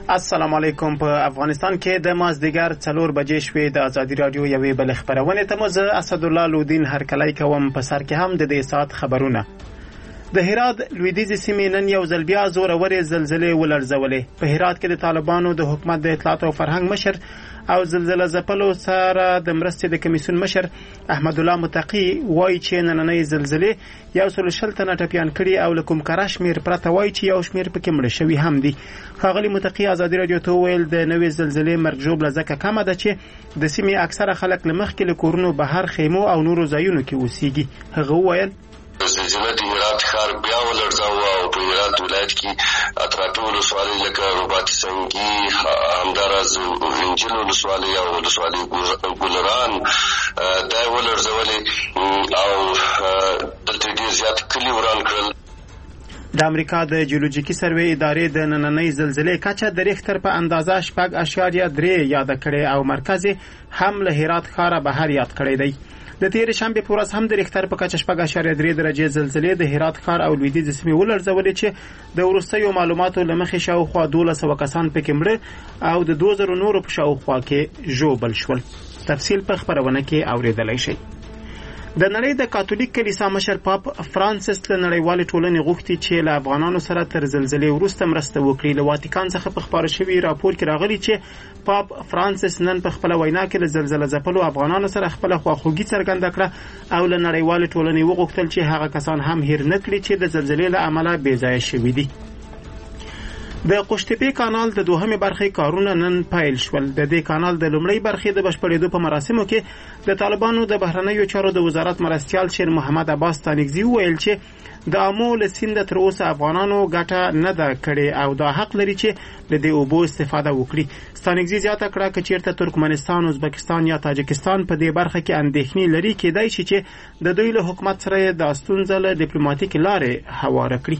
السلام علیکم. په افغانستان کې د مازدیګر 4 بجې شوې د ازادي رادیو یوې بل خبرونه ته مزه اسدالله لودین هرکلی کوم. په سر کې هم د دې سات خبرونه. د هرات لویدیځ سیمې نن یو ځل بیا زورورې زلزلې ولړزولې. په هرات کې د طالبانو د حکومت د اطلاعات او فرهنګ مشر او زلزلہ ځپلو سره د مرستې د کمیسیون مشر احمد الله متقی وایي چې نننۍ زلزلې 140 تنه ټپیان کړي او له کوم کره شمیر پرته وایي چې یو شمیر پکې مړ شوي هم دي. ښاغلي متقی ازادي رادیو ته ویل د نوې زلزلې مرګ ژوبله ځکه کمه ده چې د سیمې اکثره خلک له مخکې له کورونو بهر خیمو او نورو ځایونو کې اوسېږي. هغه وویل زلزله د هرات ښار بیا ولړزاوه او په هرات ولایت کې اطرافي ولسوالۍ لکه رباط سنګي، همداراز انجیل ولسوالۍ او ولسوالۍ ګلران دا ولړزولې او دلته ډېر زیات کلي وران کړل. د امریکا د جیولوژیکي سروې ادارې د نننۍ زلزلې کچه د ریختر په اندازه 6.3 یاد کړي او مرکز هم له هرات ښاره بهر یاد کړی دی. د تیر شنبه په ورځ هم د ریختر په کچه 6.3 درجه زلزلې د هرات ښار او لویدیځ سیمې ولړزولې چې د وروستیو معلوماتو له مخې شاوخوا 1200 کسان پکې مړه او د 2000 نورو په شاوخوا کې ژوبل شول. تفصیل په خبرونه کې اوریدلای شئ. د نړۍ د کاتولیک کلیسا مشر پاپ فرانسیس له نړیوال ټولنې غوښتي چې له افغانانو سره تر زلزلې وروسته مرسته وکړي. له واتیکان څخه په خبره شوی راپور کې راغلی چې پاپ فرانسیس نن په خپل وینا کې له زلزلې ځپلو افغانانو سره خپل خواخوږي څرګنده کړه او له نړیوال ټولنې وغوښتل چې هغه کسان هم هیر نه کړي چې د زلزلې له امله بې ځایه شوي دي. د قوشتېپې کانال د دوهمې برخې کارونه نن پیل شول. د دې کانال د لومړۍ برخې د بشپړېدو په مراسمو کې د طالبانو د بهرنیو چارو د وزارت مرستیال شیر محمد عباس ستانکزي وویل چې د امو له سیند تر اوسه افغانانو ګټه نه ده کړې او دا حق لري چې له دې اوبو استفاده وکړي. ستانکزي زیاته کړه که چیرته ترکمنستان، ازبکستان یا تاجکستان په دې برخه کې اندېښنې لري کېدای شي چې د دوی له حکومت سره د ستونزه له ډیپلوماټیکې لارې هواره کړي.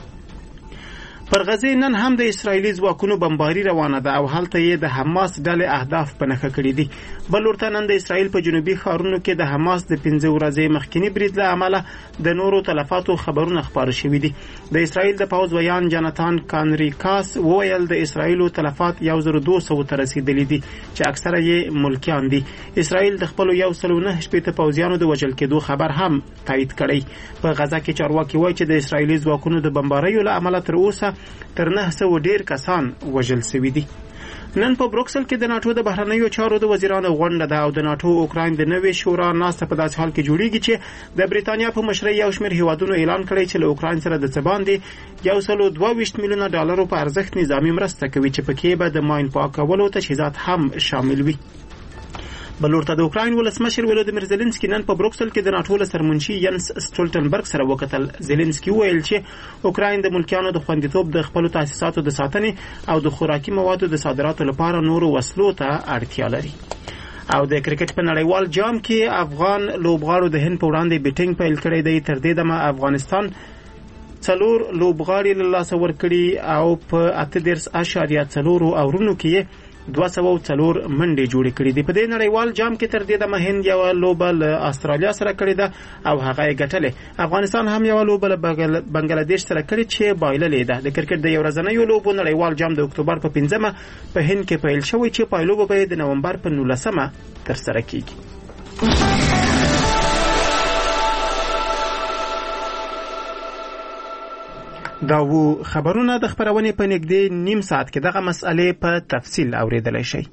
پر غزه نن هم د اسرایلی ځواکونو بمباري روانه ده او هلته یې د حماس ډلې اهداف په نښه کړي دي. بل ورته نن د اسرایل په جنوبي ښارونو کې د حماس د 15 ورځې مخکینی برید له امله د نورو تلفاتو خبرونه خپاره شوي دي. د اسرایل د پوځ ویان جاناتان کانریکاس وویل د اسرایلو تلفات 1200 ته رسیدلي دي چې اکثره یې ملکیان دي. اسرایل د خپل 109 پوځیانو د وژل کېدو خبر هم تایید کړی. په غزه کې چارواکي وایي چې د اسرایلی ځواکونو د بمباریو له امله تر اوسه تر 900 ډیر کسان وژل شوي دي. نن په بروکسل کې د ناتو د بهرنیو چارو د وزیرانو غونډه ده او د ناتو اوکراین د نوې شورا ناسته په داسې حال کې جوړیږي چې د بریتانیا په مشرۍ یو شمېر هیوادونو اعلان کړی چې له اوکراین سره د څه باندې 122 میلیونه ډالرو په ارزښت نظامی مرسته کوي چې پکې به د ماین پاکولو تجهیزات هم شامل وي. بل ورته د اوکراین ولسمشر ولودیمیر زيلنسکي نن په بروکسل کې د ناتو له سرمنشي ینس سټولټنبرګ سره وکتل. زيلنسکي ویل چې اوکراین د ملکیانو د خوندیتوب د خپل تاسیساتو د ساتنې او د خوراکي موادو د صادراتو لپاره نورو وسلو ته اړتیا لري. او د کرکټ په نړیوال جام کې افغان لوبغاړو د هند په وړاندې بیټینګ پیل کړی دی. تر دې دمه افغانستان 4 لوبغاړي له لاسه ورکړي او په 8.4 اورونو کې 204 منډې جوړې کړې دي. په دې نړیوال جام کې تر دې د هند یو لوبه له استرالیا سره کړې ده او هغه یې ګټلې. افغانستان هم یو لوبه له بنگلاديش سره کړې چې بایللې ده. د کرکټ د یو ورځنیو لوبو نړیوال جام د اکتوبر په 15 په هند کې پیل شوی چې پایلوبه به د نومبر په 19 تر سره کیږي. دا وو خبرونه د خبرونه په نږدې نیم ساعت کې دغه مسئله په تفصیل اوریدلای شئ.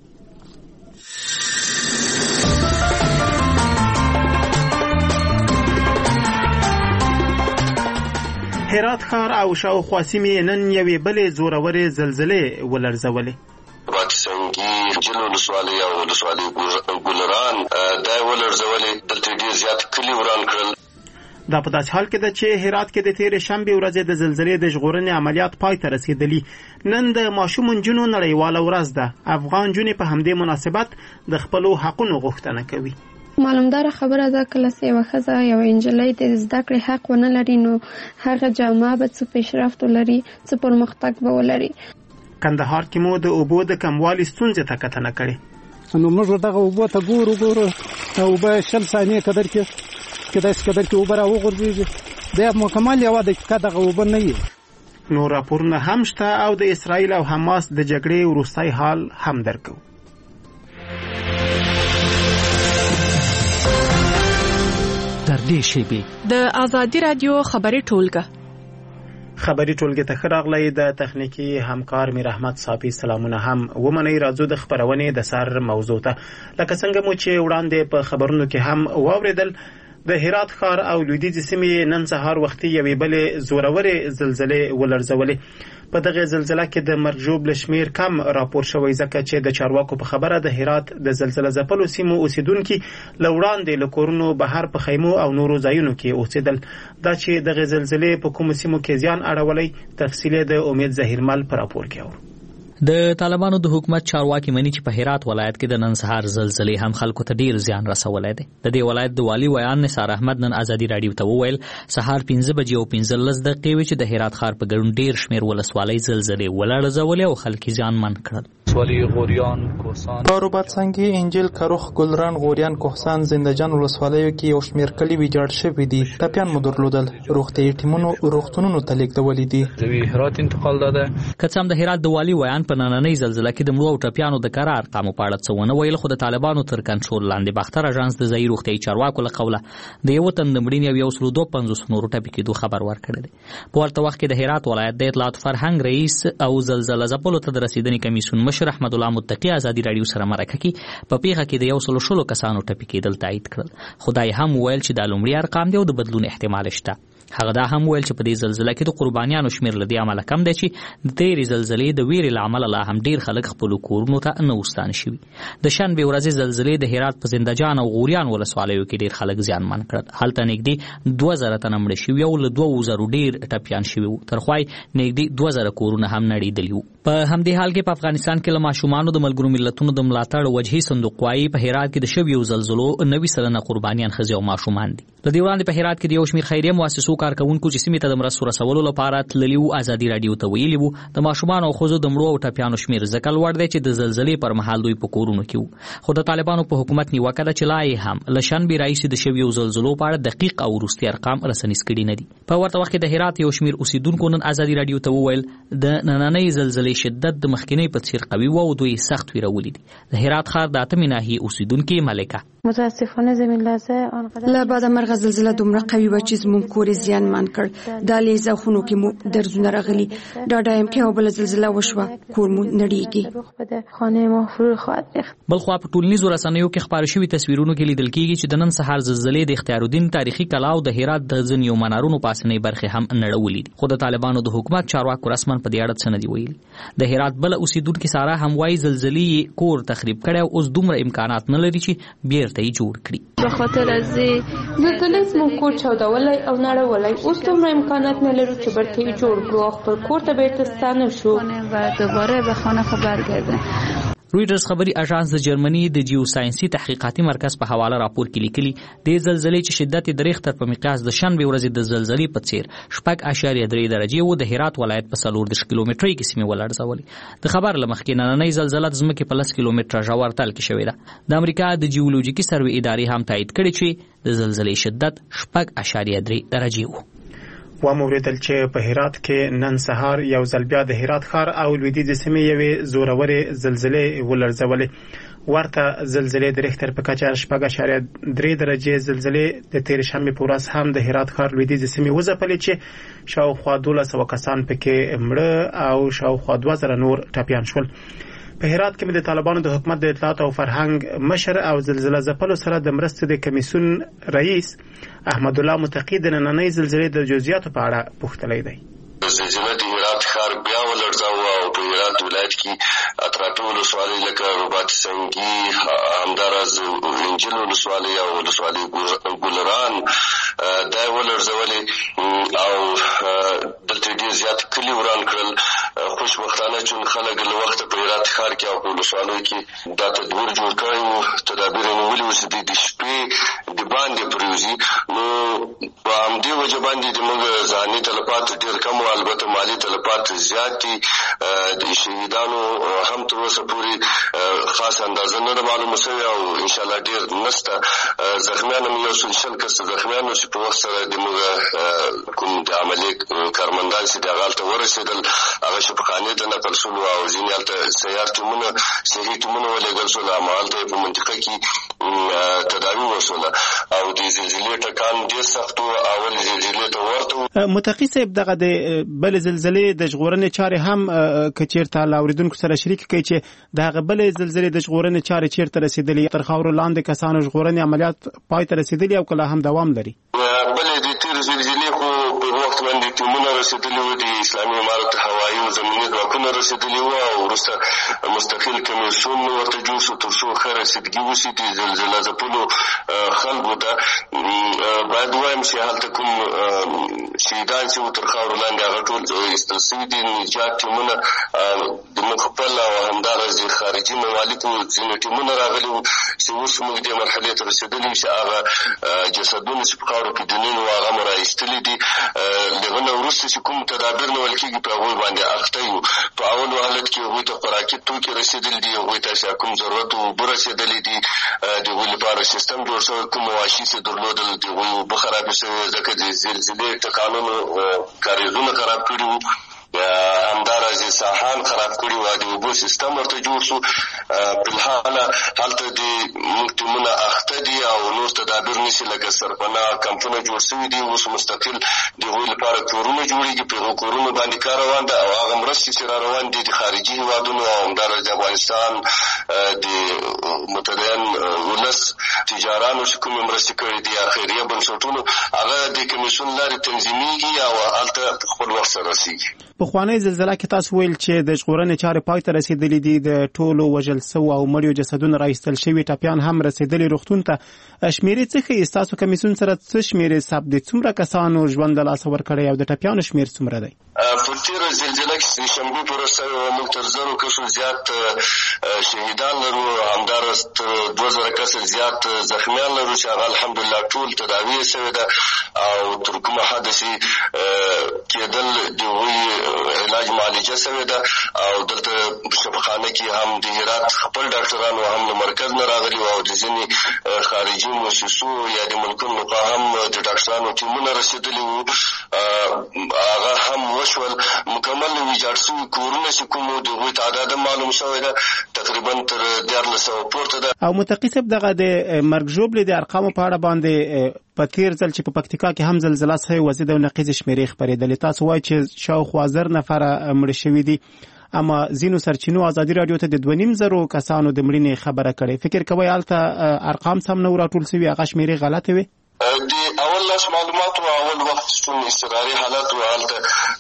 هرات ښار او شاوخوا سیمې نن یوې بلې زورورې زلزلې ولړزولې. رباط سنګي، انجیل ولسوالۍ او ولسوالۍ ګلران دا ولړزولې دلته ډېر زیات کلي وران کړل. دا په داسې حال کې ده چې هرات کې د تیر شنبه ورځې د زلزلې د ژغورنې عملیات پای ته رسیدلی. نن د ماشوم نجونو نړیواله ورځ ده. افغان جونې په همدې مناسبت د خپل حقونو غوښتنه کوي. معلومدار خبره ده کله چې یو ښځه یو انجلۍ د زده کړې حق ونه لري نو هغه جامعه به څه پیشرفت ولري، څه پرمختګ به ولري. کندهار کې مو د اوبو د کموالي ستونزې ته کتنه کړې. نو موږ دغه اوبو ته ګورو اوبه 20 ثانیې قدر کې اوبه راوغورځېږي. دا مکمل یوه دقیقه دغه اوبه نه وي. نور راپورونه هم شته او د اسرائیل او حماس د جګړې وروستی حال هم درکو. در دې شیبې د آزادي رادیو خبري ټولګه خبري ټولګه ته راغلی د تخنیکی همکار میر احمد صافي سلامونه هم ومني. راځو د خبرونې د سر موضوع ته. لکه څنګه مو چې وړاندې په خبرونو کې هم واوریدل، د هرات ښار او لویدیځ سیمې نن سهار وختي یوې بلې زورورې زلزلې ولړزولې. په دغه زلزلہ کې د مرګ ژوبل شمیر کم راپور شوی، ځکه چې د چارواکو په خبره د هرات د زلزلہ ځپلو سیمو اوسیدونکو لوړاندې له کورونو بهر په خیمو او نورو ځایونو کې اوسېدل. دا چې دغه زلزلې په کومو سیمو کې زیان اړولی، تفصیل د امید ظهیرمل پر راپور کې اور. د طالبانو د حکومت چارواکي مني چې په هرات ولایت کې د نن سهار زلزلې هم خلکو ته ډیر زیان رسولی دی. د دې ولایت د والي ویان نثار احمد نن آزادي رادیو ته وویل سهار 5 بجې او 15 دقیقې وې چې د هرات ښار په ګډون ډیر شمیر ولسوالۍ زلزلې ولړزولې او خلک زیانمن کړل. ولسوالی غوریان، کوهستان، رباط سنگی، انجیل، کروخ، گلران، غوریان، کوهستان، زنده‌جان ولسوالیو کې یو شمیر کلی ویجاړ شوي دي. ټپیان مو درلودل. روغتیايي ټیمونو روغتونونو ته لیږدولې دي. د هرات انتقال داده. که څه هم د هرات د والي ویان په نننۍ زلزلې کې د مړو او ټپیانو د کره ارقامو په اړه څه ونه ویل، خو د طالبانو تر کنټرول لاندې باختر اژانس د ځایي روغتیايي چارواکو له قوله د یو تن د مړینې او 152 نورو ټپي کېدو خبر ورکړی دی. په ورته وخت کې د هرات ولایت د اطلاعات فرهنګ رئیس او زلزلې ځپلو ته د رسیدنې کمیسیون مشر احمد الله متقی آزادي رادیو سره مرکه کې په پیښه کې د 116 کسانو ټپي کېدل تایید کړل. خدای هم ویل چې د لومړي ارقام دی او د بدلون احتمال شته. هغه دا هم ویل چې په دې زلزلې کې د قربانیانو شمیر لدی عمله کم دی چې د تیرې زلزلې د ویرې لامل لا هم ډیر خلک خپل کورونو ته نه وستانه شوي. د شنبه ورځې زلزلې د هرات په زنده‌جان او غوریان ولسوالیو کې ډیر خلک زیانمن کړل. هلته نږدې 2000 تنه مړه شوي او له 2000 ډیر ټپیان شوي. ترخوای نږدې 2000 کورونه هم نړیدلي وو. په همدې حال کې په افغانستان کې له ماشومانو د ملګرو ملتونو د ملاتړ وجهي صندوق وايي په هرات کې د شویو زلزلو 90 سلنه قربانیان ښځې او ماشومان دي. د دې وړاندې په هرات کې د یو شمېر خیریه مؤسسو کارکونکو چې سیمې ته د مرستو رسولو لپاره تللي وو آزادي رادیو ته ویلي وو د ماشومان او ښځو د مړو او ټپیانو شمېر ځکه لوړ دی چې د زلزلې پر مهال دوی په کورونو کې وو. خو د طالبانو په حکومت نیوکه ده چې لا یې هم له شنبې راهیسې د شویو زلزلو په اړه دقیق او وروستي ارقام رسنیز کړي نه دي. په ورته وخت کې د هرات یو شمېر اوسیدونکو نن آزادي رادیو ته وویل د نننۍ زلزلې شدت د مخکینۍ په څیر قوي و او دوی سخت ویرولي دي. د هرات ښار د اتمې ناحیې اوسیدونکې ملکه متاسفانه زمین لرزه آنقدر له بعد مرغ زلزله دومره قوي و چې زموږ کور زیانمن کړ. د لیزه خونو کې مو درزونه راغلي. دا دایم کې او بل زلزله وشوه کور مو نړیږي. خانه ما فرو خواهد ریخت. بلخوا په ټولنیزو رسنیو کې خبرې شوي تصویرونو کې لیدل کېږي چې د نن سهار زلزلې د اختیار الدین تاریخي کلا او د هرات د ځینو منارونو پاسنۍ برخې هم نړولې دي. خو د طالبانو د حکومت چارواکو رسمن په دې اړه څه نه دی ویلي. د هرات بل اوسیدونکو ساره هم وايي زلزلې کور تخریب کړي او اوس دومره امکانات نه لري چې بیرته یې جوړ کړي. به خاطر از زلزلې مو کور چاودولای او نړولای اوس دومره امکانات نه لرو چې برته یې جوړ کړو. خپل کور ته بیرته ستانه شو و دوباره به خانه خو برگرده. رویټرز خبري اژانس د جرمني د جیوساینسي تحقیقاتي مرکز په حواله راپور کې لیکلي د زلزلې چې شدت د ریختر په مقیاس د شنبه ورځې د زلزلې په څیر 6.3 درجه و د هرات ولایت په 40 کیلومتري کې سیمه ولړزولې. د خبر لمخکې نننۍ زلزلہ د ځمکې په 10 کیلومتره ژورتل کې شوې ده. د امریکا د جیولوژیکي سروې ادارې هم تایید کړي چې د زلزلې شدت 6.3 درجه و. وموریدل چې په هرات کې نن سهار یو ځل بیا د هرات ښار او لویدیځ سیمې یوې زورورې زلزلې ولړزولې. ورته زلزلې د ریختر په کچه 6.3 درجه زلزلې د تیر شنبه په ورځ هم د هرات ښار لویدیځ سیمې وځپلې چې شاوخوا 1200 کسان پکې مړه او شاوخوا 2000 نور ټپیان شول. په هرات کې د طالبانو د حکومت د اطلاعات او فرهنګ مشر او زلزلہ ځپلو سره د مرستې د کمیسیون رئیس احمد الله متقی د نننۍ زلزلې د جزئیاتو په اړه پوښتلی دی. زلزلې د هرات ښار بیا ولړزاوه او په هرات ولایت کې اطرافي ولسوالۍ لکه رباط سنگي، همداراز انجیل ولسوالۍ او ولسوالۍ ګلران دا ولړزولې او دلته ډېر زیات کلي وران کړل. خوشبختانه چې خلک له وخته په هرات ښار کې او په ولسوالیو کې دا تدبیر جوړ کړی وو، تدابیر یې نیولي وو چې د شپې د باندې پریوزي. نو په همدې وجه باندې زموږ ذهني تلفات ډېر کم او البته مالي تلفات زیات دي. د شهیدانو هم تر اوسه پورې خاص اندازه نه ده معلومه شوې او انشاءالله ډېر نشته. زخمیان هم یو څو شل کسه زخمیان چې په وخت سره زموږ کوم د عملیې کارمندان چې دغه هلته ورسېدل هغه شفاخانې ته نقل شولو او ځینې هلته سیار ټیمونه صحي ټیمونه ولېږل شول. همالته یې په منطقه کې تداوي وشوله او د زلزلې ټکان ډېر سخت و. اول زلزلې ته ورته و. متقي صاحب دغه د بلې زلزلې د ژغورنې چارې هم که چېرته له اورېدونکو سره شریک کړئ چې د هغه بلې زلزلې د ژغورنې چارې چېرته رسېدلي، تر خاورو لاندې کسانو ژغورنې عملیات پای ته رسېدلي او که لا هم دوام لري؟ بلې د تېرې زلزلې خو په وخت باندې ټیمونه رسېدلي وو، د اسلامي امارت هوایي او زمیني ځواکونه رسېدلي وو او وروسته مستقل کمیسیون ورته جوړ شو تر څو ښه رسېدګي وشي د زلزله ځپلو خلکو ته. باید ووایم چې هلته کوم شهیدان چې وو تر خاورو لاندې هغه ټول ایستل شوي دي. نجات ټیمونه زموږ خپل او همداراز خارجي ممالکو ځینې ټیمونه راغلي وو چې اوس موږ دې مرحلې ته رسېدلي یو چې هغه جسدونه چې په خاورو کې دننه وو هغه مو راایستلي دي. د هغه نه وروسته چې کوم تدابیر نیول کېږي په هغوی باندې اخته یو. په اول حالت کې هغوی ته خوراکي توکي رسېدلي دي، هغوی ته چې کوم ضرورت اوبه رسېدلي دي، د هغوی لپاره سیستم جوړ شوی، کوم مواشي چې درلودل د هغوی اوبه خرابې شوې ځکه د زلزلې ټکانونو کاریزونه خراب کړي وو، همداراز ساحان خراب کړي وو، د اوبو سیستم ورته جوړ شو. فلحال هلته د موږ ټیمونه اخته دي او نور تدابیر نیسي لکه سرپناه کمپونه جوړ شوي دي. اوس مستقل د هغوی لپاره کورونه جوړېږي، په هغو کورونو باندې کار روان ده او هغه مرستې چې را روان دي د خارجي هېوادونو او همداراز د افغانستان د متدین ولس تجارانو چې کومې مرستې کړي دي یا خیریه بنسټونو هغه د کمیسیون لارې تنظیمېږي او هلته په خپل وخت سره رسېږي. پخوانۍ زلزله کې تاسو ویل چې د ژغورنې چارې پای ته رسېدلې دي، د ټولو وژل سوو او مړیو جسدونه راایستل شوي، ټپیان هم رسېدلي روغتون ته. شمېرې څه ښیي؟ ستاسو کمیسیون سره څه شمېرې ثبت دي؟ څومره کسانو ژوند له لاسه ورکړی او د ټپیانو شمېر څومره دی؟ په تېره زلزله کې د شنبې په ورځ موږ تر 1000 کسو زیات شهیدان لرو، همداراز تر 2000 کسه زیات زخمیان لرو چې هغه الحمدلله ټول تداوي یې شوې ده او تر کومه حده چې کېدل د هغوی علاج معالجه شوې ده او دلته په شفاخانه کې هم د هرات خپل ډاکټرانو هم له مرکز نه راغلي وو او د ځینې خارجي مؤسسو یا د ملکونو لخوا هم د ډاکټرانو ټیمونه رسېدلي وو. هغه هم وشول. مکمل ویجاړ شوي کورونه چې کوم د هغوی تعداد معلوم شوی ده تقریبا تر 1400 پورته ده. او متقي صاحب دغه د مرګ ژوبلې د ارقامو په اړه باندې په تېر ځل چې په پکتیکا کې هم زلزله شوې وه ضد او نقیضې شمېرې خپرېدلې، تاسو وایئ چې شاوخوا 1000 نفره مړه شوي دي، اما ځینو سرچینو ازادي راډیو ته د 2500 کسانو د مړینې خبره کړې. فکر کوئ هلته ارقام سم نه راټول شوي، هغه شمېرې غلطې وې؟ د اول لاس معلوماتو اول وخت شتون استقراري حالت و هلته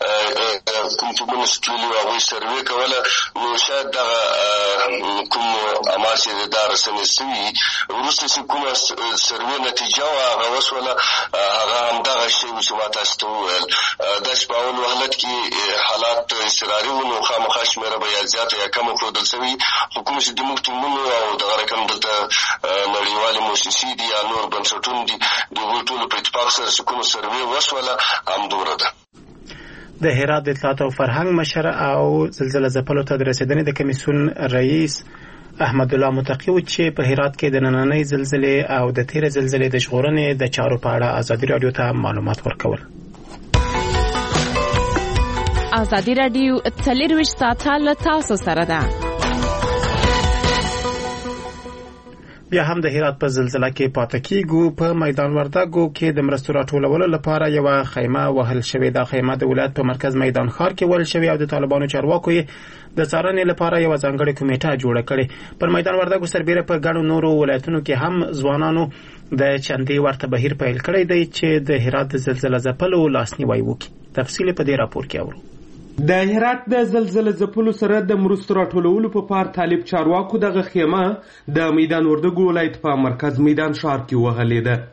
کوم ټیمونه چې تللي وو هغوی سروې کوله، نو شاید دغه کوم اعمال چې دا رسنې شوي وروسته چې کومه سروې نتیجه وه هغه وشوله هغه همدغه شی و چې ما تاسو ته وویل. دا چې په اول حالت کې حالات استقراري وو نو خامخا شمېره به یا زیاته یا کمه ښودل شوي، خو کوم چې زموږ ټیمونو او دغه رقم دلته نړیوالې مؤسسې دي یا نور بنسټونه دي د هغوی ټولو په اتفاق سره چې کومه سروې وشوله همدومره ده. د هرات د اطلاعات او فرهنګ مشر او زلزله ځپلو ته د رسېدنې د کمیسیون رئیس احمد الله متقي و چې په هرات کې د نننۍ زلزلې او د تېرې زلزلې د ژغورنې د چارو په اړه ازادي راډیو ته معلومات ورکول. ازادي راډیو 24 ساعته له تاسو سره ده. بیا هم د هرات په زلزله کې پاتې کیږو. په میدان وردګو کې د مرستو راټولولو لپاره یو خیمه وهل شوې ده. خیمه د ولایت په مرکز میدان ښار کې وهل شوې او د طالبانو چارواکو یې د څارنې لپاره یو ځانګړې کمیټه جوړه کړې. پر میدان وردګو سربېره په ګڼو نورو ولایتونو کې هم ځوانانو د چندې ورته بهیر پیل کړی دی چې د هرات د زلزله ځپلو لاسنیوی وکړي. تفصیل په دې راپور کې اورو. د هرات د زلزله ځپلو سره د مرستو راټولولو په پار طالب چارواکو دغه خیمه د میدان وردګو ولایت په مرکز میدان ښار کې وهلې ده.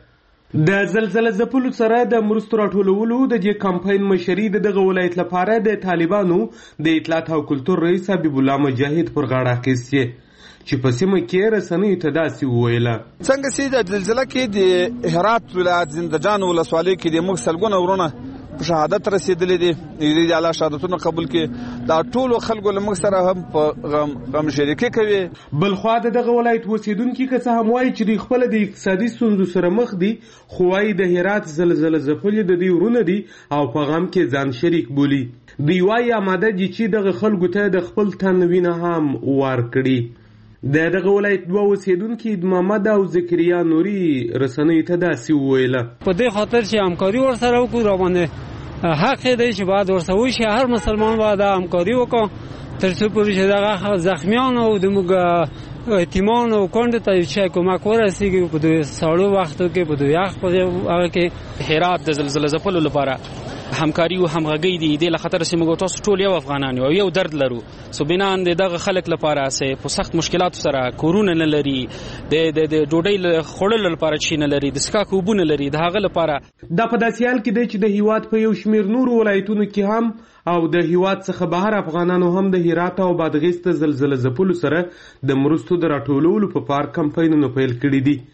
د زلزلې ځپلو سره د مرستو راټولولو د دې کمپاین مشري دغه ولایت لپاره د طالبانو د اطلاعات او کلتور رئیس حبیب الله مجاهد پر غاړه اخیستې چې په سیمه کې رسنیو ته داسې وویله څنګه چې د زلزلې کې د هرات ولایت زندجان ولسوالۍ کې د موږ سلګونه ورونه په شهادت رسیدلې دي د الله شهادتونه قبول کې دا ټول خلکو له موږ سره هم په غم شریکي کوي. بل خو دغه ولایت اوسیدونکو که څه هم وایي چې د خپل د اقتصادي ستونزو سره مخ دي خو وايي د هرات زلزلې ځپلې د دې ورونه دي او په غم کې ځان شریک بولي. دوی وايي آماده دي چې دغه خلکو ته د خپل تن وینه هم ورکړي. دغه ولایت دوه اوسیدونکي محمد او زکریا نوري رسنیو ته داسې وویله په دې خاطر چې همکاري ورسره وکړو را باندې حق دی چې باید ورسره وشي هر مسلمان باید همکاري وکړي تر څو پورې چې دغه زخمیان او د موږ یتیمان او کونډو ته چې کومک ورسیږي په دوی ساړو وختو کې په دوی یخ په هغه کې هرات د زلزلې ځپلو لپاره همکاري او همغږي دي د خطر چې موږ تاسو ټول یو افغانان یو درد لرو سو بنان دغه خلک لپاره سه په سخت مشکلات سره کورونه نه لري د ډوډۍ خړل لپاره چی نه لري د سکاک وبونه لري د هغه لپاره د پداسیال کې د چې د هیواد په یو شمیر نور ولایتونو کې هم او د هیواد څخه بهر افغانانو هم د هرات او بادغیس ته زلزلې ځپلو سره د مرستو د راټولولو په پار کمپاینونه پیل کړي دي.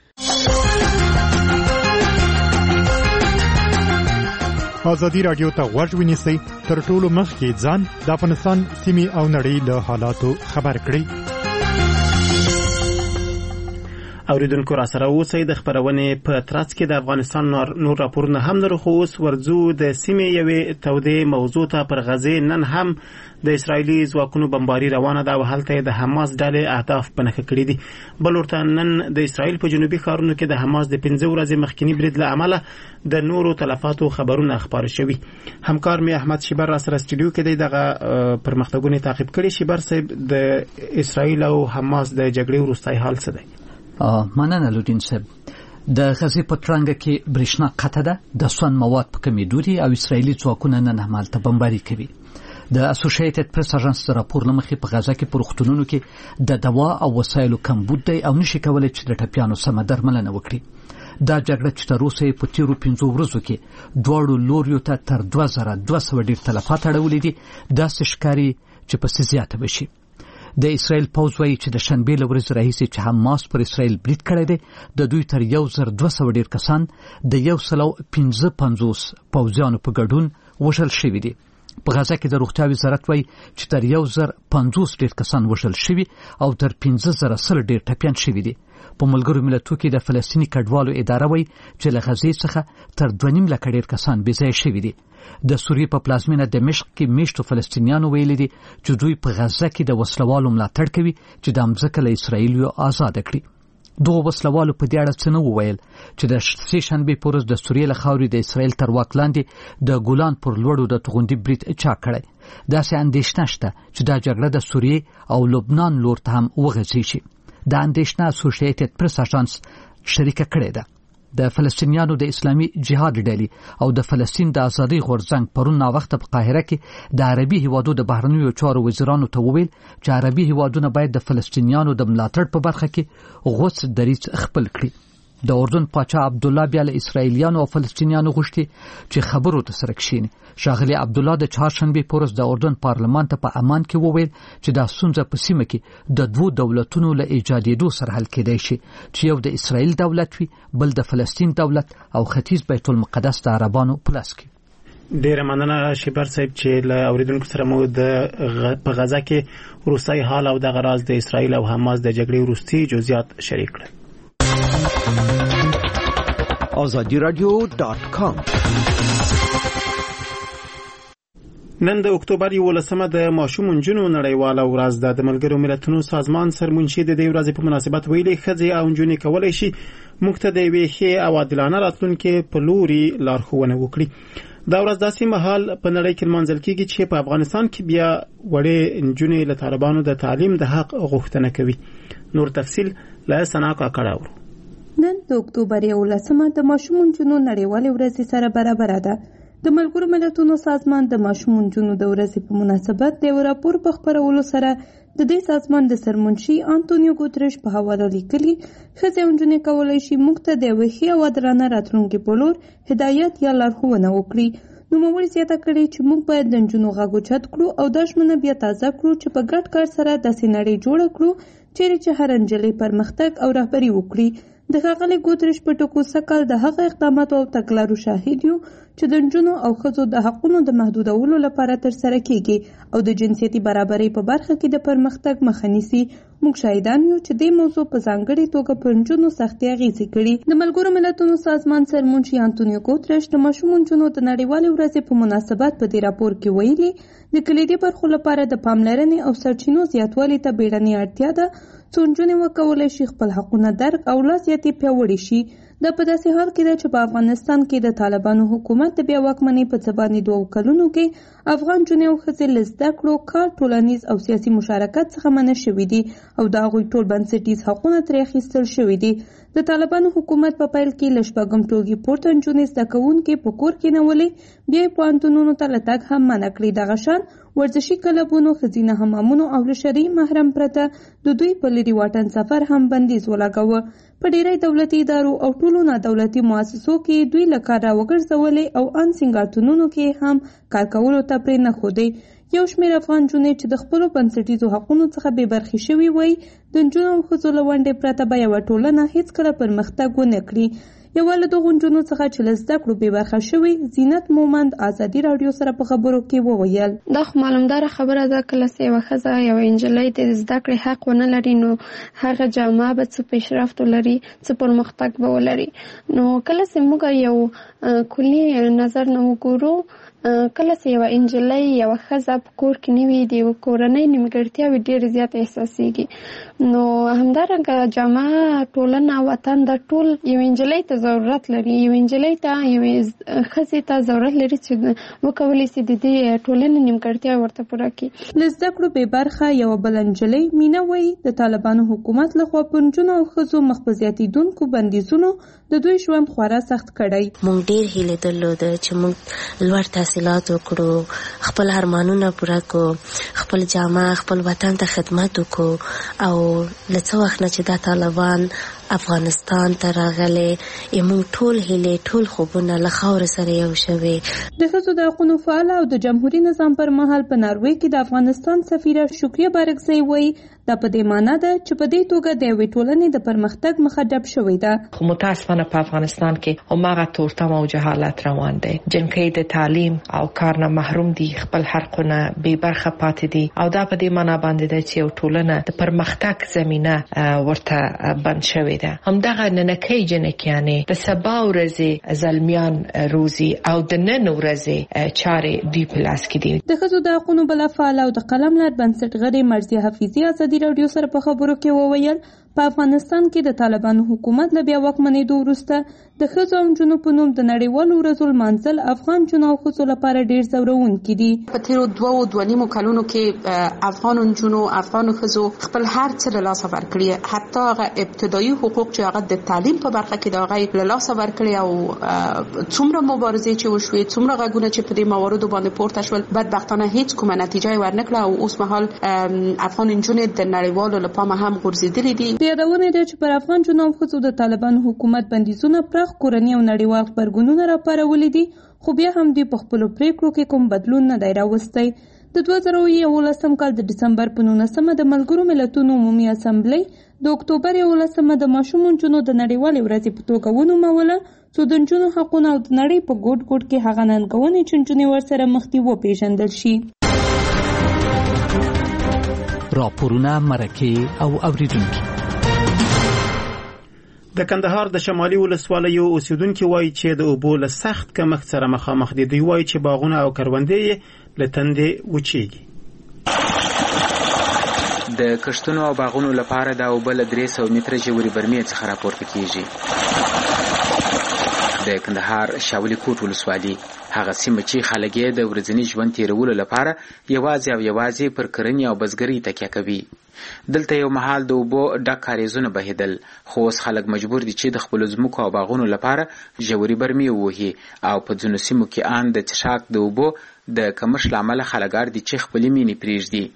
ازادي رادیو ته غوږ ونیسئ تر ټولو مخکې ځان د افغانستان سیمې او نړۍ له حالاتو خبر کړئ. اوریدونکو را سره اوسئ د خبرونې په ترڅ کې د افغانستان نور راپورونه هم لرو خو اوس ورځو د سیمې یوې تودې موضوع ته پر غزې نن هم د اسرایلی ځواکونو بمباري روانه ده او هلته د حماس ډلې اهداف په نښه کړي دي. بل ورته نن د اسرایل په جنوبي ښارونو کې د حماس د 15 ورځې مخکینی برید له امله د نورو تلفاتو خبرونه خبر شوي. همکار می احمد شیبر را سره استودیو کې دغه پرمختګونه تعقیب کړي. شیبر صاحب د اسرایل او حماس د جګړې وروستی حال څه دی؟ مننه لودین صاحب. د غزې په ترانګه کې برېښنا قطع ده، د سون مواد په کمېدو دي او اسرایلي ځواکونه نن هم هلته بمباري کوي. د اسوسییټډ پریس اژانس د راپور له مخې په غزه کې په روغتونونو کې د دوا او وسایلو کمبود دی او نشي کولی چې د ټپیانو سمه درملنه وکړي. دا جګړه چې تر اوسه په تیرو 15 ورځو کې دواړو لوریو ته تر 2200 ډېر تلفات اړولي دي. داسې ښکاري چې پسې زیاته بشي. د اسرائیل پوځ وایي چې د شنبې له ورځې راهیسې چې حماس پر اسرائیل برید کړی دی د دوی تر 1200 ډېر کسان د 155 پوځیانو په ګډون وژل شوي دي. په غزه کې د روغتیا وزارت وایي چې تر 1050 ډېر کسان وژل شوي او تر 1500 ډېر ټپیان شوي دي. په ملګرو ملتونو کې د فلسطیني کډوالو اداره وایي چې له غزې څخه تر 2.5 لکه ډېر کسان بېځایه شوي دي. د سوریې په پلازمینه دمشق کې میشتو فلسطینیانو ویلي دي چې دوی په غزه کې د وسلوالو ملاتړ کوي چې د مځکه له اسرائیلو آزاد کړي. دغه وسلوالو په دې اړه څه نه وویل چې د سې شنبې په ورځ د سوریې له خاورې د اسرائیل تر واک لاندې د ګولان پر لوړو د توغندي برید چا کړی. داسې اندېښنه شته چې دا جګړه د سوریې او لبنان لور ته هم وغځېږي. دا اندېښنه اسوسییټډ پریس اژانس شریکه کړې ده. د فلسطینیانو د اسلامي جهاد ډلې او د فلسطین د ازادۍ غورځنګ پرون ناوخته په قاهره کې د عربي هیوادو د بهرنیو چارو وزیرانو ته وویل چې عربي هیوادونه باید د فلسطینیانو د ملاتړ په برخه کې غوڅ دریځ خپل کړي. د اردن پاچا عبدالله بیا له اسرائیلیانو او فلسطینیانو غوښتي چې خبرو ته سره کښیني. ښاغلي عبدالله د چهارشنبې په ورځ د اردن پارلمان ته په امان کې وویل چې دا ستونزه په سیمه کې د دوو دولتونو له ایجادېدو سره حل کېدای شي چې یو د اسرائیل دولت وي بل د فلسطین دولت او ختیځ بیت المقدس د عربانو په لاس کې. ډیره مننه شیبر صاحب چې له اوریدونکو سره مو په غزه کې وروستی حال او د غراز د اسرائیل او حماس د جګړې وروستي جزئیات شریک کړل. azadiradio.com نن د اکتوبر 11 د ماشوم نجونو نړیواله ورځ ده. د ملګرو ملتونو سازمان سرمنشي د دې ورځې په مناسبت ویلي ښځې او نجونې کولی شي موږ ته د یوې ښې او عادلانه راتلونکي په لوري لارښوونه وکړي. دا ورځ داسې مهال په نړۍ کې لمانځل کېږي چې په افغانستان کې بیا وړې نجونې له طالبانو د تعلیم د حق غوښتنه کوي. نور تفصیل له سنا کاکړه اورو. نن د اکتوبر 11 د ماشوم نجونو نړیوالې ورځ سره برابر ده. د ملګرو ملتونو سازمان د ماشوم نجونو د ورځې په مناسبت د یو راپور په خپرولو سره د دې سازمان د سرمنشي انټونیو ګوتریش په حواله لیکلي ښځې او نجونې کولی شي موږ ته د یوې ښې او عادلانه راتلونکي په لور هدایت یا لارښوونه وکړي. نوموړي زیاته کړې چې موږ باید د نجونو غږ اوچت کړو او دا ژمنه بیا تازه کړو چې په ګډ کار سره داسې نړۍ جوړه کړو چیرې چې هر نجلۍ پرمختګ او رهبري وکړي. د ښاغلي ګوتریش په ټکو سږکال د هغه اقداماتو او تګلارو شاهد یو چې د نجونو او ښځو د حقونو د محدودولو لپاره ترسره کیږي او د جنسیتي برابرۍ په برخه کې د پرمختګ مخه نیسي. موږ شاهدان یو چې دې موضوع په ځانګړې توګه پر نجونو سختې اغېزې کړي. د ملګرو ملتونو سازمان سرمنشي انټونیو ګوتریش د ماشوم نجونو د نړیوالې ورځې په مناسبت په دې راپور کې ویلي د کلیدي برخو لپاره د پاملرنې او سرچینو زیاتوالي ته بیړنۍ اړتیا ده څو نجونې وکولی شي خپل حقونه درک او لا زیاتې پیاوړي شي. دا په داسې حال کې ده چې په افغانستان کې د طالبانو حکومت د بیا واکمنۍ په څه باندې 2 کلونو کې افغان نجونې او ښځې له زده کړو، کار، ټولنیز او سیاسي مشارکت څخه منع شوي دي او د هغوی ټول بنسټیز حقونه ترې اخیستل شوي دي. د طالبانو حکومت په پیل کې له شپږم ټولګي پورته نجونې زده کوونکې په کور کې نولې، بیا یې پوهنتونونو ته له تګ هم منع کړي. دغه شان ورزشي کلبونو، ښځینه حمامونو او له شرعي محرم پرته د دوی په لرې واټن سفر هم بندیز ولګاوه. په ډیری دولتي ادارو او ټولو نادولتي مؤسسو کې دوی له کار راوګرځولې او ان سینګارتونونو کې هم کار کولو ته پرې نه ښودی. یو شمېر افغان نجونې چې د خپلو بنسټیزو حقونو څخه بې برخې شوي وای د نجونو او ښځو له ونډې پرته به یوه ټولنه هیڅکله پرمختګ ونه کړي. یوه له دغو نجونو څخه چې له زده کړو بې برخه شوي زینت مومند ازادي راډیو سره په خبرو کې وویل دا خو معلومداره خبره ده کله چې یوه ښځه یوه نجلۍ د زده کړې حق ونه لري نو هغه جامعه به څه پیشرفت ولري، څه پرمختګ به ولري. نو کله چې موږ یو کلي نظر نه وګورو کله چې یوه نجلۍ یوه ښځه په کور کې نه وي د یوه کورنۍ نیمګړتیاوې ډېرې زیات احساسېږي. نو همدارنګه جامعه، ټولنه، وطن دا ټول یوې نجلۍ ته ضرورت لري، یوې نجلۍ ته، یوې ښځې ته ضرورت لري چې وکولی شي د دې ټولنې نیمګړتیا ورته پوره کړي. له زده کړو بې برخه یوه بله نجلۍ مینه وایي د طالبانو حکومت لخوا پر نجونو او ښځو مخ په زیاتېدونکو بندیزونو د دوی ژوند خورا سخت کړی. موږ ډېر هیلې درلوده چې موږ لوړ تحصیلات وکړو، خپل ارمانونه پوره کړو، خپل جامعه، خپل وطن ته خدمت وکړو او له څه وخت نه چې دا طالبان افغانستان ته راغلی موږ ټول هیلې، ټول خوبونه له خاورې سره یو شوي. د ښځو د حقونو فعاله او د جمهوري نظام پر مهال په ناروې کې د افغانستان سفیره شکریه بارکزی وایي دا په دې معنی ده چې په دې توګه د یوې ټولنې د پرمختګ مخه ډب شوې ده. خو متاسفانه په افغانستان کې هماغه تورتم او جهالت روان دی. جنکۍ د تعلیم او کار نه محروم دي، خپل حقونه بې برخه پاتې دي او دا په دې معنی باندې ده چې یو ټولنه د پرمختګ زمینه ورته بند شوې ده. همدغه ننکۍ جنکیانې د سبا ورځې زلمیان روزي او د نن ورځې چارې دوی په لاس کې دي. د ښځو د حقونو بله فعاله او د قلم لار بنسټګرې مرضیه حفیظي ازادي راډیو سره په خبرو کې وویل په افغانستان کې د طالبانو حکومت له بیا واکمنېدو وروسته د ښځو او نجونو په نوم د نړیوالو ورځو لمانځل افغان نجونو او ښځو لپاره ډېر ځورونکي دي. په تېرو 2.5 کلونو کې افغان نجونو، افغان ښځو خپل هر څه له لاسه ورکړي، حتی هغه ابتدایي حقوق چې هغه د تعلیم په برخه کې د هغه له لاسه ورکړي او څومره مبارزې چې وشوې، څومره غږونه چې په دې مواردو باندې پورته شول، بدبختانه هیڅ کومه نتیجه ورنکړه او اوس مهال افغان نجونې د نړیوالو له پامه هم غورځېدلې دي. یادونه ده چې پر افغان نجونو او ښځو د طالبانو حکومت بندیزونه پراخ کورني او نړیوال غبرګونونه راپارولي دي، خو بیا هم دوی په خپلو پریکړو کې کوم بدلون نه دی راوستی. د 2011 کال د ډسمبر په 19 د ملګرو ملتونو عمومي اسامبلۍ د اکتوبر 11 د ماشوم نجونو د نړیوالې ورځې په توګه ونوموله څو د نجونو حقونه او د نړۍ په ګوټ ګوټ کې هغه ننګونې چې نجونې ورسره مخ دي وپېژندل شي. راپورونه، مرکې او اوریدونکي. د کندهار د شمالي ولسوالیو اوسیدونکي وایي چې د اوبو له سخت کمښت سره مخامخ دي. دوی وایي چې باغونه او کروندې له تندې وچیږي. د کښتونو او باغونو لپاره د اوبه له 300 متره ژورې برمې څخه راپورته کیږي. د کندهار شاولی کوټ ولسوالي هغه سیمه چې خلک یې د ورځني ژوند تیرولو لپاره یوازې پر کرنې او بزګرۍ تکیه کوي. دلته یو مهال د اوبو ډک کاریزونه بهیدل، خو اوس خلک مجبور دي چې د خپلو ځمکو او باغونو لپاره ژورې برمې ووهي او په ځینو سیمو کې ان د څښاک د اوبو د کمښت له امله خلک اړ دي چې خپلې مینې پرېږدي.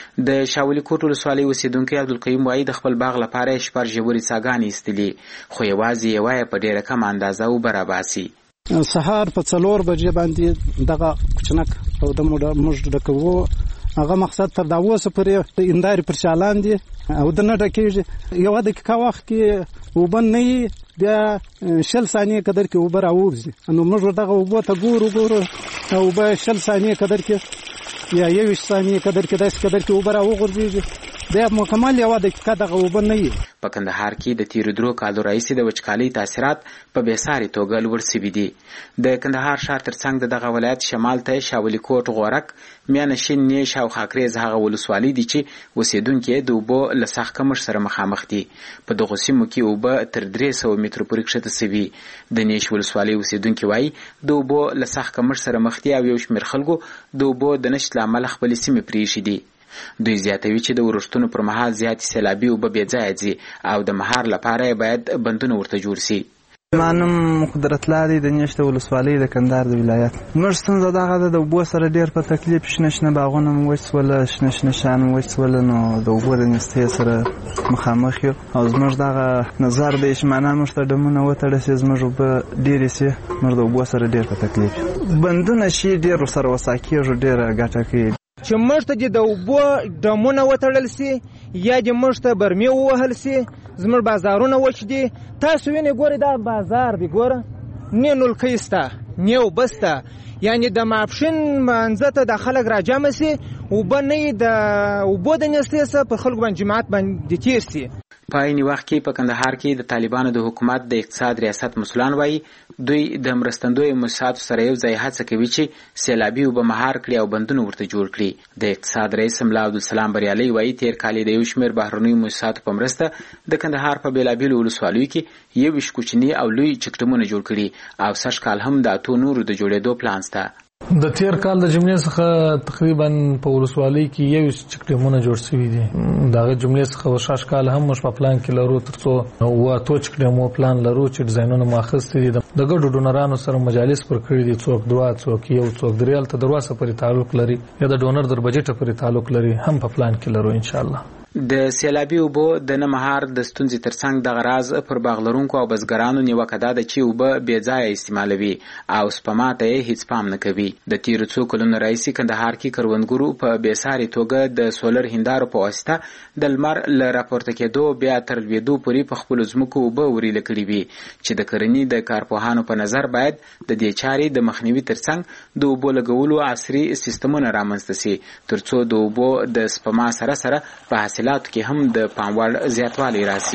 د شاولي کوټ ولسوالۍ اوسېدونکی عبدالقیوم وایي د خپل باغ لپاره یې شپږ ژورې څاګانې ایستلي، خو یوازې یوه یې په ډېره کمه اندازه اوبه راباسي. سهار په 4 بجې باندې دغه کوچنک او د موږ ډکوو، هغه مقصد تر 10 پورې اندارې پر چالان دي او د نه ډکېږي. یوه دقیقه وخت کې اوبه نه وي، بیا 20 ثانیې قدر کې اوبه راووځي. نو موږ دغه اوبو ته ګورو اوبه 20 ثانیې قدر کې یا 21 ثانیې قدر کې داسې قدر کې اوبه راوغورځېږي، بیا مکمل یوه دقیقه دغه اوبه نه وي. په کندهار کې د تیرو 3 کالو راهیسې د وچکالۍ تاثیرات په بېسارې توګه لوړ سوي دي. د کندهار ښار تر څنګ د دغه ولایت شمال ته شاولي کوټ، غورک، میانشین، نیش او خاکریز هغه ولسوالۍ دي چې اوسېدونکي د اوبو له سخت کمښت سره مخامخ دي. په دغو سیمو کې اوبه تر 300 مترو پورې کښته سوي. د نیش ولسوالۍ اوسېدونکي وایي د اوبو له سخت کمښت سره مخ دي او یو شمېر خلکو د اوبو د نشت له امله خپلې سیمې پرېښي دي. دوی زیاتوي چې د ورښتونو پر مهال زیاتې سیلابي اوبه بې ځایه ځي او د مهار لپاره یې باید بندونه ورته جوړ سي. ما نوم قدرت الله دی، د نیش د ولسوالۍ د کندهار د ولایت. موږ ستونزه دغه ده، د اوبو سره ډېر په تکلیف، شنه باغونه مو وچ سوله، شنه شیان مو وچ سوله، نو د اوبو د نستۍ سره مخامخ یو او زموږ دغه نظر دی چې معنا موږ ته ډمونه وتړل شي، زموږ اوبه ډېرې سي، موږ د اوبو سره ډېر په تکلیف. بندونه شي ډېر ورسره وسا کېږي، ډېره ګټه کوي. چې موږ ته د اوبو ډمونه وتړل سي یا د موږ ته برمې ووهل سي، زموږ بازارونه وچ دي. تاسو وینئ ګورئ دا بازار دی، ګوره نه نلکۍ شته نه اوبه شته، یعنې د ماپښین منځه ته د خلک راجمع سي، اوبه نه وي، د اوبو د نستۍ څخه پر خلکو باندې جماعت باندې تېر سي. په عیني وخت کې په کندهار کې د طالبانو د حکومت د اقتصاد ریاست مسؤلان وایي دوی د مرستندویو مؤسساتو سره یو ځای هڅه کوي چې سیلابي اوبه مهار کړي او بندونه ورته جوړ کړي. د اقتصاد رئیس ملا عبدالسلام بریالي وایي تېر کال د یو شمېر بهرنیو مؤسساتو په مرسته د کندهار په بېلابېلو ولسوالیو کې 21 کوچني او لوی چکډمونه جوړ کړي او سږ کال هم د 8 نورو د جوړېدو پلان شته. د تیر کال د جملې څخه تقریبا په ولسوالۍ کې 21 چکډمونه جوړ شوي دي. دغه جملې څخه ورشاش کال هم موږ په پلان کې لرو ترڅو 8 چکډمو پلان لرو چې ډیزاینونه ماخذ دي. د ګډو ډونرانو سره مجالس پر کړی دي، څوک 2 څوک 1 څوک 3 ته دروازه پورې تعلق لري یا د ډونر در بجټ پورې تعلق لري، هم په پلان کې لرو ان شاء الله. د سیلابي اوبو د نه مهار د ستونزې ترڅنګ دغه راز پر باغ لرونکو او بزګرانو نیوکه ده چې اوبه بې ځایه استعمالوي او سپما ته یې هیڅ پام نه کوي. د تیرو 2 کلونو راهیسې کندهار کې کروندګرو په بېسارې توګه د سولر هندارو په واسطه د لمر له راپورته کېدو بیا تر لوېدو پورې په خپلو ځمکو اوبه وریله کړي وي چې د کرنې د کارپوهانو په نظر باید د دې چارې د مخنیوي ترڅنګ د اوبو لګولو عصري سیستمونه رامنځته سي ترڅو د اوبو د سپما سره سره په حاصلاتو کې هم د پاموړ زیاتوالی راسي.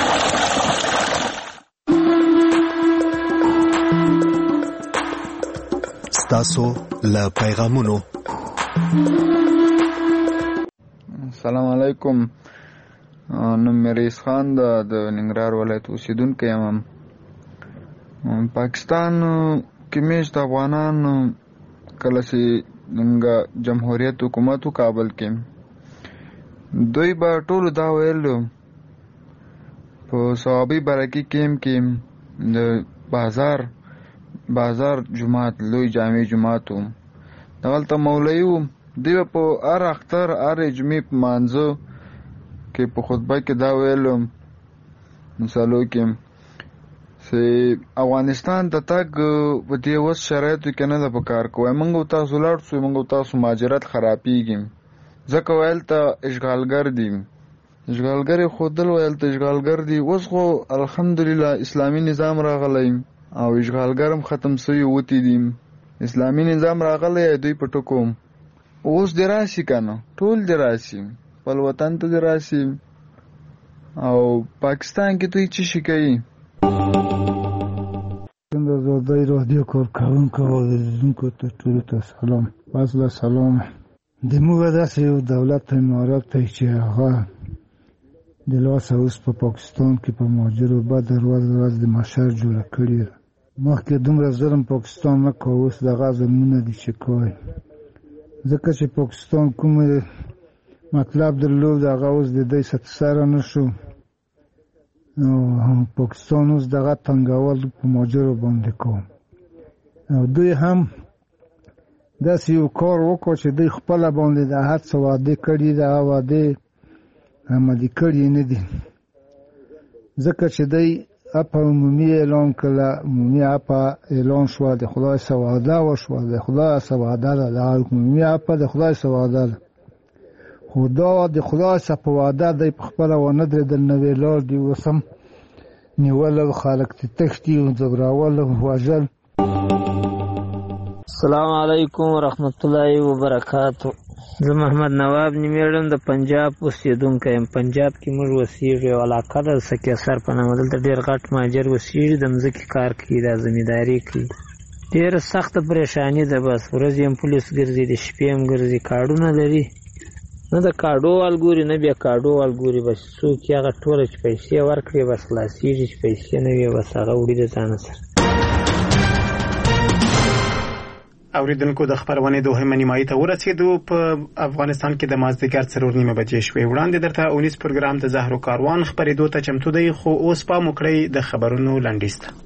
ستاسو له پیغامونو. السلام علیکم، نوم مې رئیس خان د ننګرهار ولایت اوسیدونکی یم. پاکستان کې میشت افغانان کله چې جمهوریت حکومت کابل کې دوی به ټولو دا ویلو په صوابي برکي کیم کې د بازار جماعت لوی جامع جماعت و دغلته مولوي و، دوی په هر اختر هر جمعې په مانځه کې په خطبه کې دا ویلو مثالو کې چې افغانستان ته تګ په دې اوس شرایطو کې نه ده په کار کوی، موږ تاسو لاړ شو، موږ تاسو مهاجرت خرابېږي ځکه ویل ته اشغالګر دي، اشغالګر یې ښودل ویل ته اشغالګر دي. اوس خو الحمدلله اسلامي نظام راغلی او اشغالګر هم ختم سوي وتی دي، اسلامي نظام راغلی دوی په ټکو. اوس دې راسي که نه، ټول دې راسي، خپل وطن ته دې راسي او پاکستان کې دوی څه شي کوي. د ازادۍ رادیو کارکوونکو او اوریدونکو ته ټولو ته سلام. فضله سلام. د موږ داسې یو دولت امارات دی چې هغه د لاسه اوس په پاکستان کې په مهاجرو بده ورځ د محشر جوړه کړې ده. مخکې دومره ظلم پاکستان نه کوه، اوس دغه ظلمونه دي چې کوي، ځکه چې پاکستان کومې مطلب درلود هغه اوس د دوی سره نه شو. نو پاکستان اوس دغه تنګول په ماجرو باندې کوم او دوی هم داسې یو کار وکړو چې دوی خپله باندې د هر څه وعدې کړي د هغه وعدې عملي کړي نه دي ځکه چې دوی اپا عمومي اعلان کړه. عمومي اپا اعلان شوه د خدای څه وعده وشوه د خدای څه وعده ده د عمومي اپا د خدای څه وعده ده خو دا د خدای څه په وعده دی په خپله ونه درېدل نوې لار دي اوس هم نیول او خلک ته تښتي او ځوراول او وژل. السلام علیکم ورحمت الله وبرکاتو. زه محمد نواب نیمېړم د پنجاب اوسېدونکی یم. پنجاب کې موږ اوسېږو یو علاقه ده سکیسر په نامه. دلته ډېر غټ مهاجر اوسېږي د مځکې کار کوي د زمینداري کوي. ډېره سخته پریشاني ده. بس ورځې هم پولیس ګرځي د شپې هم ګرځي. کارډونه لري نه د کارډو وال ګوري نه بیا کارډو وال ګوري. بس څوک یې هغه ټوله چې پیسې ورکړي بس خلاصېږي چې پیسې نه وي بس هغه وړي د ځانه سره. اوریدونکو د خبرونې دوهمه نیمایي ته ورسېدو. په افغانستان کې د مازدیګر 4:30 بجې شوې. وړاندې درته اونیس پروګرام د زهرو کاروان خبرېدو ته چمتو دی خو اوس پام وکړئ د خبرونو لنډیز ته.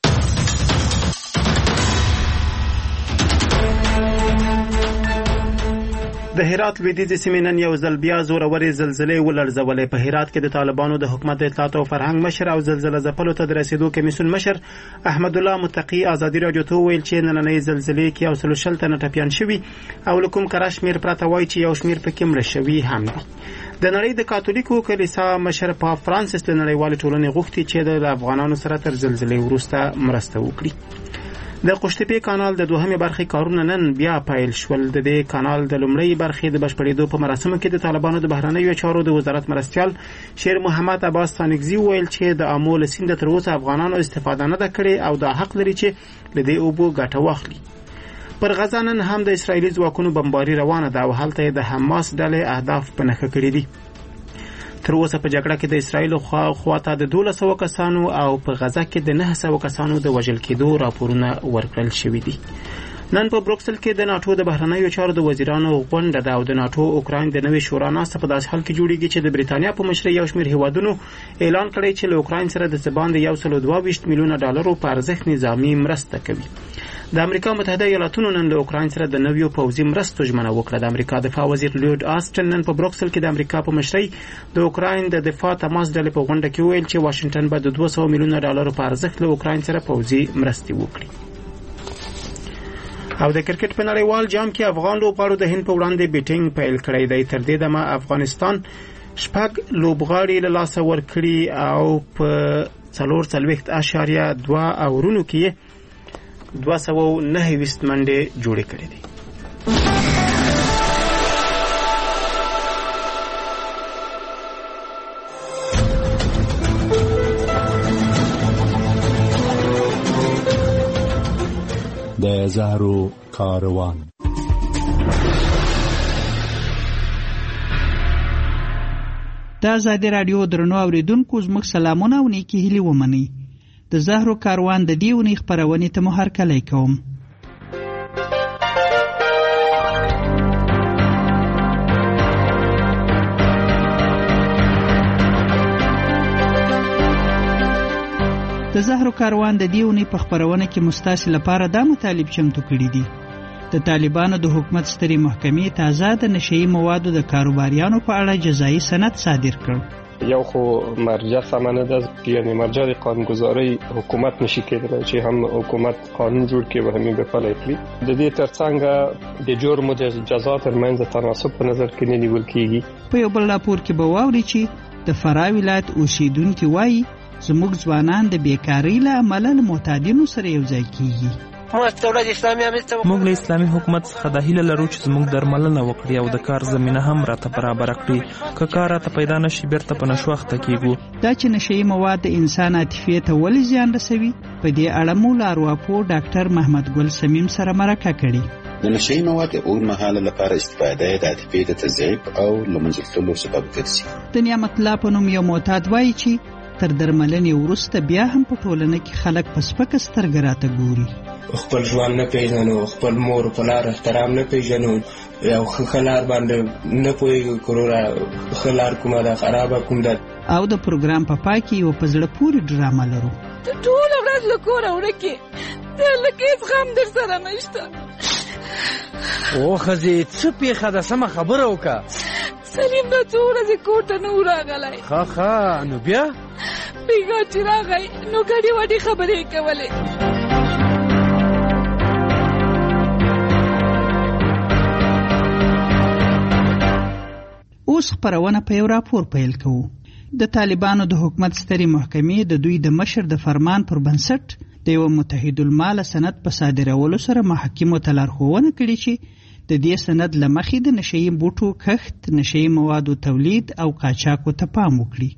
د هرات لویدیځې سیمې نن یو ځل بیا زورورې زلزلې ولړزولې. په هرات کې د طالبانو د حکومت د اطلاعات او فرهنګ مشر او زلزله ځپلو ته د رسېدو کمیسیون مشر احمد الله متقي ازادي راډیو ته وویل چې نننۍ زلزلې کې 140 تنه ټپیان شوي او له کوم کره شمېر پرته وایي چې یو شمېر پکې مړه شوي هم دي. د نړۍ د کاتولیکو کلیسا مشر پاپ فرانسیس د نړیوالې ټولنې غوښتي چې د افغانانو سره تر زلزلې وروسته مرسته وکړي. د قشتېپې کانال د دوهمې برخې کارونه نن بیا پیل شول. د دې کانال د لومړۍ برخې د بشپړېدو په مراسمو کې د طالبانو د بهرنیو چارو د وزارت مرستیال شیر محمد عباس ثانګزي وویل چې د آمو له سیند تر اوسه افغانانو استفاده نه ده کړې او دا حق لري چې له دې اوبو ګټه واخلي. پر غزا نن هم د اسرایلي ځواکونو بمباري روانه ده او هلته یې د حماس ډلې اهداف په نښه کړي دي. تر اوسه په جګړه کې د اسرایل خواته د 1200 کسانو او په غزا کې د 900 کسانو د وژل کېدو راپورونه ورکړل شوي دي. نن په بروکسل کې د ناتو د بهرنیو چارو د وزیرانو غونډه ده او د ناتو اوکراین د نوې شورا ناسته په داسې حال کې جوړیږي چې د بریتانیا په مشرۍ یو شمېر هیوادونو اعلان کړی چې له اوکراین سره د څه باندې 122 میلیونه ډالرو په ارزښت نظامي مرسته کوي. د امریکا متحده ایالاتونو نن له اوکراین سره د نویو پوځي مرستو ژمنه وکړه. د امریکا دفاع وزیر لورد آسټن نن په بروکسل کې د امریکا په مشرۍ د اوکراین د دفاع تماس ډلې په غونډه کې ویل چې واشنگټن به د 200 میلیونه ډالرو په ارزښت له اوکراین سره پوځي مرستې وکړي. او د کرکټ په نړیوال جام کې افغان لوبغاړو د هند په وړاندې بیټینګ پیل کړی دی. تر دې دمه افغانستان 6 لوبغاړي له لاسه ورکړي او په 4.2 اورونو کې 229 منډې جوړې کړې دي. د زهرو کاروان. د آزادي راډیو درنو اوریدونکو زموږ سلامونه او نیکی هیلې ومنئ. د زهرو کاروان د دې اونۍ خپرونې ته مو هرکلی کوم. د زهرو کاروان د دې اونۍ په خپرونه کې مستاسې لپاره دا مطالب چمتو کړي دي. د طالبانو د حکومت سترې محکمې تازه د نشئی موادو د کاروباریانو په اړه جزایي سند صادر کړ. یو خو مرجع سمانه ده، یعنی مرجع د قانونگذاری حکومت نشي کېدلی چې هم حکومت قانون جوړ کړي و همین به پلی کړي. د دې ترڅنګ د جرم او جزا ترمنځ تناسب په نظر کې نه نیول کېږي. په یو بل راپور کې به واوري چې د فراه ولایت اوسیدونکي وایي زموږ ځوانان د بیکارۍ له امله له معتادینو سره یو ځای کېږي. موږ له اسلامي حکومت څخه د هیله لرو چې زموږ درملنه وکړي او د کار زمینه هم راته برابر کړي. که کار راته پیدا نشي بیرته په نشو اخته کیږو. دا چې نشئی مواد د انسان عاطفې ته ولې زیان رسوي، په دې اړه مو له ارواپوه ډاکټر محمد ګل سمیم سره مرکه کړې. د نشئی مواد اوږدمهاله لپاره استفاده د عاطفې د تضعیف او له منځه تللو سبب ګرځي. د نعمت الله په نوم یو معتاد وایي چې تر درملنې وروسته بیا هم په ټولنه کې خلک په سپکه سترګه راته ګوري. خپل ژوند نه پیژنو، خپل مور پلار احترام نه پیژنو، یو ښه لار باندې نه پوهېږو کروره ښه لار کومه ده خرابه کوم ده. او د پروګرام په پای کې یو په زړه پورې ډرامه لرو. ته ټوله ورځ له کوره ورکې، ته لکه هېڅ غم در سره نشته. او ښځې څه پېښه ده، سمه خبره وکړه. سلیم دا څو ورځې کور ته نه و راغلی. ښه نو بیا بېګا چې راغی نو ګډې وډې خبرې یې کولې. اوس خپرونه په یو راپور پیل کوو. د طالبانو د حکومت سترې محکمې د دوی د مشر د فرمان پر بنسټ د یو متحدالمال سند په صادرولو سره محاکمو ته لارښوونه کړې چې د دې سند له مخې د نشهیي بوټو کښت، نشهیي موادو تولید او قاچاقو ته پام وکړي.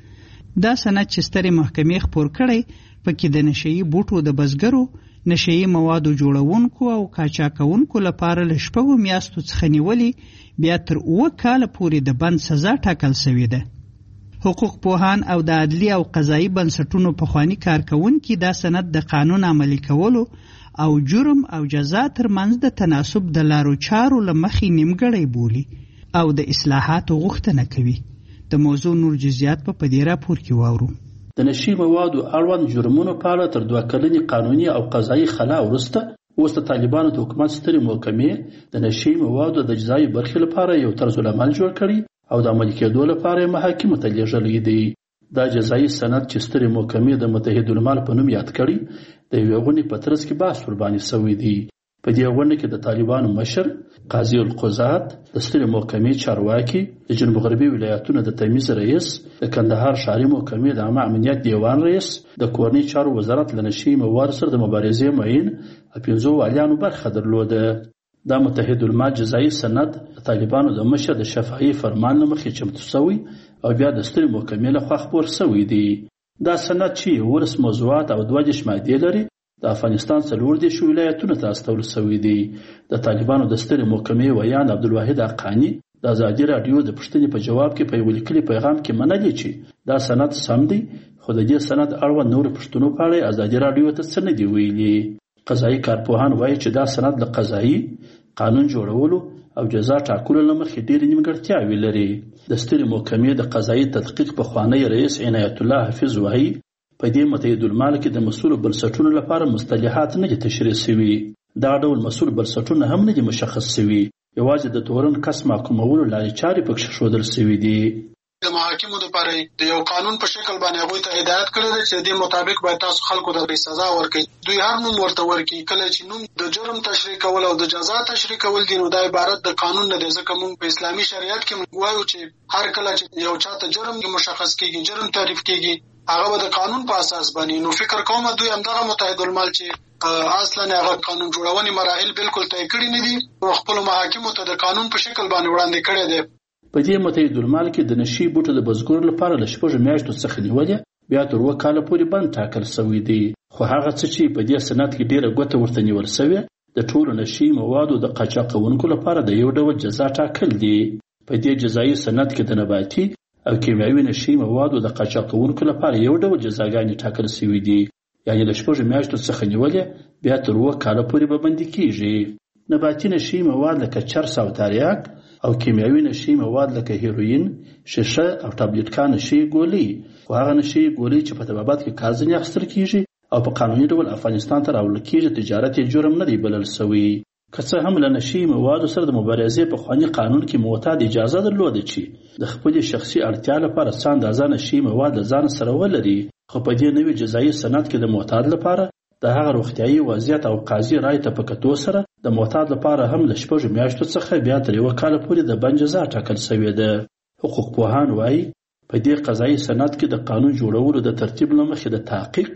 دا سند چې سترې محکمې خپور کړی پکې د نشهیي بوټو د بزګرو، نشهیي موادو جوړونکو او قاچاقونکو لپاره له 6 میاشتو څخه نیولې بیا تر 7 کاله پورې د بند سزا ټاکل شوې ده. حقوق پوهان او د عدلي او قضایي بنسټونو پخواني کارکونکي دا سند د قانون عملي کولو او جرم او جزا ترمنځ د تناسب د لارو چارو له مخې نیمګړی بولي او د اصلاحاتو غوښتنه کوي. د موضوع نور جزئیات په دې راپور کې واورو. د نشي موادو اړوند جرمونو په اړه تر 2 کلنې قانوني او قضایي خلا وروسته اوس د طالبانو د حکومت سترې محکمې د نشي موادو د جزایي برخې لپاره یو طرز العمل جوړ کړي او د عملي کېدو لپاره یې محاکمو ته لیږلی دی. دا جزایي سند چې سترې محکمې د متحدالمال په نوم یاد کړي د یوې غونډې په ترڅ کې بحث ورباندې شوی دی. په دې غونډه کې د طالبانو مشر قاضي القضات، د سترې محکمې چارواکي، د جنوب غربي ولایتونو د تمیز رئیس، د کندهار ښاري محکمې د عامه امنیت دیوان رئیس، د کورنۍ چارو وزارت له نشي موادو سره د مبارزې معین او 5 والیانو برخه درلوده. دا متحدالمال جزایي سند د طالبانو د مشر د شفاهي فرمان له مخې چمتو شوی او بیا د سترې محکمې لخوا خپور شوی دی. دا سند چې 19 موضوعات او 22 مادې لري د افغانستان 14 ولایتونو ته استول شوی دی. د طالبانو د سترې محکمې ویان عبدالواحد حقانی د ازادي راډیو د پوښتنې په جواب کې په یو لیکلي پیغام کې منلي چې دا سند سم دی، خو د دې سند اړوند نور پوښتنو په اړه ازادي راډیو ته څه نه دی ویلي. قضایي کارپوهان وایي چې دا سند له قضایي قانون جوړولو او جزا ټاکلو له مخې ډېرې نیمګړتیاوې لري. د سترې محکمې د قضایي تدقیق پخوانی رئیس عنایت الله حفیظ وایي په دې متحدالمال کې د مسؤلو بنسټونو لپاره مصطلحات نه دي تشریح شوي. دا ډول مسؤل بنسټونه هم نه دي مشخص شوي، یوازې د تورن کس محکومولو لارې چارې پکې ښودل شوي دي. د محاکمو لپاره د یو قانون په شکل باندې هغوی ته هدایت کړی دی چې د دې مطابق باید تاسو خلکو ته سزا ورکړئ. دوی هر نوم ورته ورکړي. کله چې نوم د جرم تشریح کول او د جزا تشریح کول دي نو دا عبارت د قانون نه دی، ځکه موږ په اسلامي شریعت کې وایو چې هر کله چې یو چاته جرم مشخص کیږي، جرم تعریف کیږي، هغه به د قانون په اساس باندې. نو فکر کوم دوی همدغه متحدالمال چې اصلا هغه قانون جوړونې مراحل بالکل طی کړي نه دي او خپل محاکمو ته د قانون په شکل باندې وړاندې کړي دي. په دې متحدالمال کې د نشي بوټو د بزګرو لپاره له 6 میاشتو څخه نیولې بیا تر 7 کاله پورې بند ټاکل شوی دی. خو هغه څه چې په دې سند کې ډیره ګوته ورته نیول شوې د ټولو نشي موادو د قاچاقونکو لپاره د یو ډول جزا ټاکل دي. په دې جزایي سند کې د نباتي او کیمیاوي نشي موادو د قاچاقونکو لپاره یو ډول جزاګانې ټاکل شوې دي، یعنی له 6 میاشتو څخه نیولې بیا تر 7 کاله پورې به بندي کیږي. نباتي نشي مواد لکه چرس او تریاک او کیمیاوي نشي مواد لکه هیروین، شیشه او ټابلیټکا نشي ګولۍ، خو هغه نشي ګولۍ چې په طبابت کې کار ځینې اخیستل کیږي او په قانوني ډول افغانستان ته راوړل کیږي تجارت یې جرم نه دی بلل شوی. که څه هم له نشي موادو سره د مبارزې په خواني قانون کې معتاد اجازه درلوده چې د خپل شخصي اړتیا لپاره څه اندازه نشي مواد له ځان سره ولري، خو په دې نوي جزایي سند کې د معتاد لپاره د هغه روغتیايي وضعیت او قاضي رای ته په کتو سره د معتاد لپاره هم له 6 میاشتو څخه بیا تر 1 کال پورې د بند جزا ټاکل شوې ده. حقوق پوهان وایي په دې قضایي سند کې د قانون جوړولو د ترتیب له مخې د تحقیق،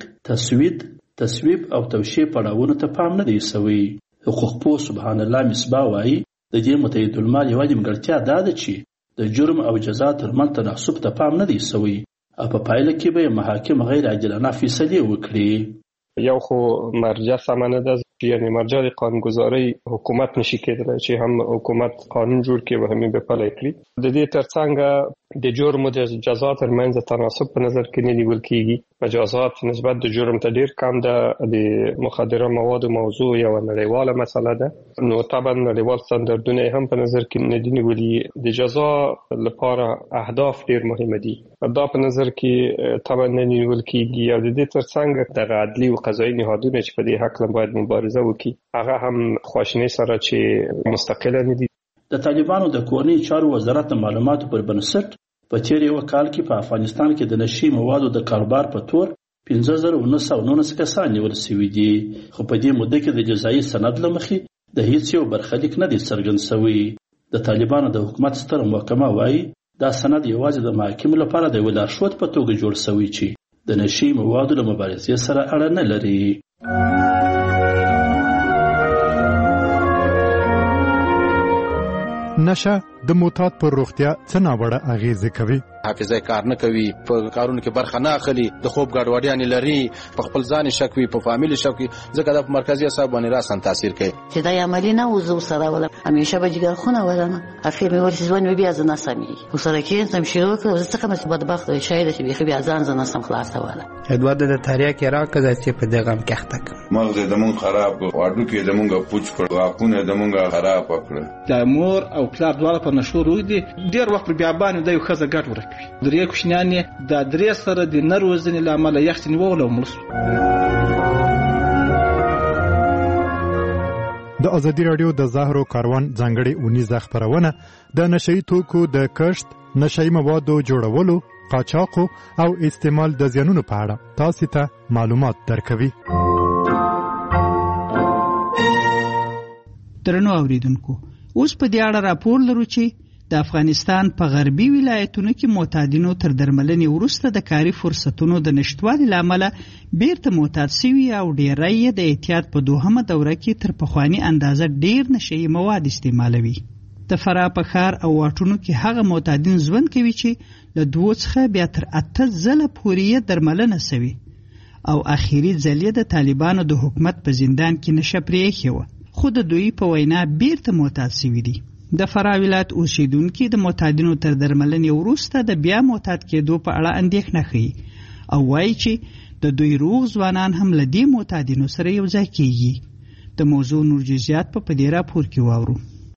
تصویب او توشیح پړاوونو ته پام نه دی شوی. حقوق پوه سبحان الله مصباح وایي د دې متحدالمال یوه نیمګړتیا دا ده چې د جرم او جزا ترمنځ تناسب ته پام نه دی شوی او په پایله کې به محاکم غیر عادلانه فیصلې وکړي. یو خو مرجع سمه نه ده، یعنی مرجع د قانونګذارۍ حکومت نشي کېدلی چې هم حکومت قانون جوړ کړي او هم به پلی کړي. د دې ترڅنګ د جرم او د جزا ترمنځ تناسب په نظر کې نه نیول کېږي. مجازات نسبت د جرم ته ډېر کم ده. د مخدره موادو موضوع یو نړیواله مسله ده، نو طبعا نړیوال ستاندردونه هم په نظر کې نه دي نیولي. د جزا لپاره اهداف ډېر مهمه دي، دا په نظر کې طبعا نه نیول کېږي. او د دې ترڅنګ د عدلي او قضایي نهادونه چې په دې حق باید مبارزه وکړي هغه هم خواشینۍ سره چې مستقله نه دي. د طالبانو د کورنۍ چارو وزارت د معلوماتو پر بنسټ په تیر یو کال کې په افغانستان کې د نشي موادو د کاروبار په تور 15919 کسان نیول شوي دي، خو په دې موده کې د جزایي سند له مخې د هیڅ یو برخلیک نه دی څرګند شوی. د طالبانو د حکومت ستره محکمه وایي دا سند یوازې د محاکمو لپاره د یو لارښود په توګه جوړ شوی چې د نشي موادو له مبارزې سره اړه نه لري. نشه د معتاد پر روغتیا څه ناوړه اغیزې کوي؟ حافظه کار نه کوي، په کارونو کې برخه نه اخلي، د خوب ګډوډیانې لري، په خپل ځان شک وي، په فامیل شک وي، ځکه د مرکزي اعصاب باندې راسن تاثیر کوي. چې دا عملی نه وزو سره ولا همیشه به جګر خونه ولنه اخیر مې ورته ځوان بیا ځنه سمي وسره کې سم شروع کړ. زه څنګه مې بدبخت شاید چې بیا ځان ځنه سم خلاص ولا ادوار د تاریخ راکړه چې په دغه هم کې تک مغز د مون خراب واډو کې د مونږه پوچ کړ، واکونه د مونږه خراب کړ. د مور او پلار دواړه په نشو روي دي، ډیر وخت بیا باندې د یو خزه ګټ ورکوي. درې کوشنیانې د درې سره د نروزنې لامل یختنی وول او مرسو. د ازادي رادیو د زهرو کاروان ځانګړي اونیزه خبرونه د نشئی توکو د کښت، نشئی موادو جوړولو، قاچاقو او استعمال د زیانونو په اړه تاسو ته معلومات درکوي. درنو اوریدونکو، اوس په دې اړه راپور لرو چې د افغانستان په غربي ولایتونو کې معتادینو تر درملنې وروسته د کاري فرصتونو د نشټوالي لامل بیرته معتاد شوي او ډیری یې د احتیاط په دوهمه دوره کې تر پخواني اندازه ډیر نشئی مواد استعمالوي. د فراه په ښار او واټونو کې هغه معتادین ژوند کوي چې له 2 څخه بیا تر 8 ځله پورې درملنه شوي او اخیری ځل د طالبانو د حکومت په زندان کې نشه پرېښې وه، خو د دوی په وینا بیرته معتاد شوي دي. د فراه ولایت اوسیدونکي د معتادینو تر درملنې وروسته د بیا معتاد کېدو په اړه اندېښنه ښیي او وایي چې د دوی روغ ځوانان هم له دې معتادینو سره یو ځای کېږي. د موضوع نور جزئیات په دې راپور کې واورو.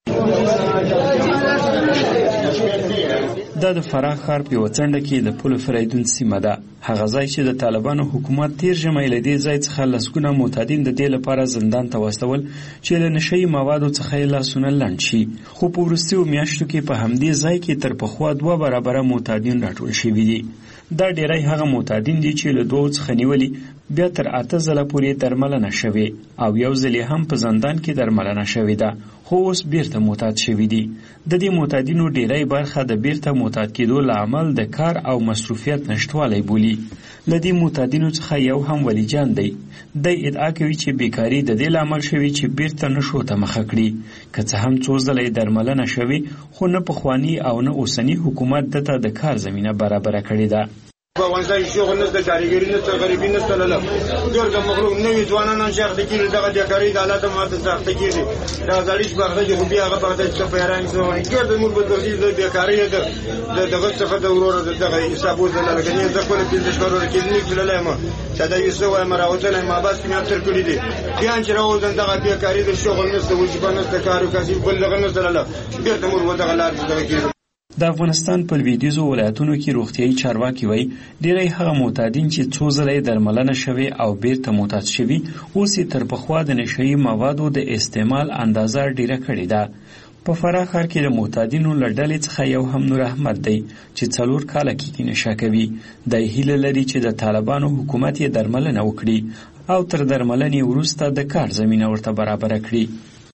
دا د فراه ښار په یوه څنډه کې د پل فریدون سیمه ده، هغه ځای چې د طالبانو حکومت تیر ژمی له دې ځای څخه لسګونه معتادین د دې لپاره زندان ته واستول چې له نشئی موادو څخه یې لاسونه لنډ شي. خو په وروستیو میاشتو کې په همدې ځای کې تر پخوا 2 برابره معتادین راټول شوي دي. دا ډیری هغه معتادین دي چې له 2 څخه نیولي بیا تر 8 ځله پورې درملنه شوې او یو ځل هم په زندان کې درملنه شوې ده، خو اوس بیرته معتاد شوي دي. د دې معتادینو ډیری برخه د بیرته معتاد کېدو لامل د کار او مصروفیت نشټوالی بولي. له دې معتادینو څخه یو هم ولیجان دی. دی ادعا کوي چې بیکاري د دې لامل شوي چې بیرته نشو ته مخه کړي، که څه هم 2 ځله درملنه شوې خو نه پخواني او نه اوسني حکومت دته د کار زمینه برابره کړې ده. په افغانستان کې شغل نشته، کارګري نشته، غریبي نشته، ډېر د مخلوق نوي ځوانان شیخ د کېږي، دغه بیکاري د حالت ماته سخته کېږي. دا زړیش باغده چې خو بیا هغه باغده چې په ایران کې ډېر د مور بدلېږي د بیکاري دغه څخه د وروره دغه حساب وزله لکه نه زه خپله 15 کارونه کې نه تللی یم، چې دا یو څه وایم راوتلی یم، بس کې مې افسر کړي دي. بیا چې راوځم دغه بیکاري د شغل نشته، وظیفه نشته، کار او کسب بل دغه نشته، بېرته مور دغه لار دغه کېږي. د افغانستان په لویدیځو ولایتونو کې روغتیايي چارواکي وایي ډیری هغه معتادین چې 2 ځله درملنه شوي او بیرته معتاد شوي اوس یې تر پخوا د نشئی موادو د استعمال اندازه ډیره کړې ده. په فراه ښار کې د معتادینو له ډلې څخه یو هم نور احمد دی چې 4 کاله کېږي نشه کوي. دی هیله لري چې د طالبانو حکومت یې درملنه وکړي او تر درملنې وروسته د کار زمینه ورته برابره کړي.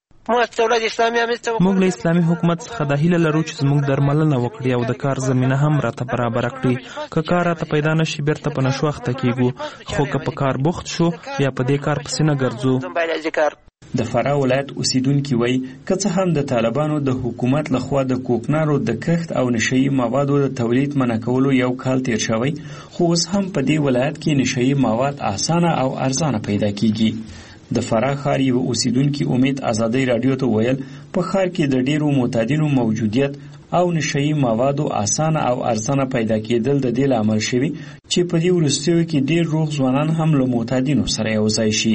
موږ له اسلامي حکومت څخه د هیله لرو چې زموږ درملنه وکړي او د کار زمینه هم راته برابره کړي. که کار راته پیدا نشي بیرته په نشو اخته کیږو، خو که په کار بوخت شو یا په دې کار پسې نه ګرځو. د فراه ولایت اوسیدونکي وایي که څه هم د طالبانو د حکومت لخوا د کوکنارو د کښت او نشئی موادو د تولید منع کولو 1 کال تیر شوی، خو اوس هم په دې ولایت کې نشئی مواد اسانه او ارزانه پیدا کیږي. د فراه ښار یو اوسیدونکي امید ازادۍ راډیو ته ویل په ښار کې د ډیرو معتادینو موجودیت او نشئی موادو اسانه او ارزانه پیدا کېدل د دې لامل شوي چې په دې وروستیو کې ډیر روغ ځوانان هم له معتادینو سره یوځای شي.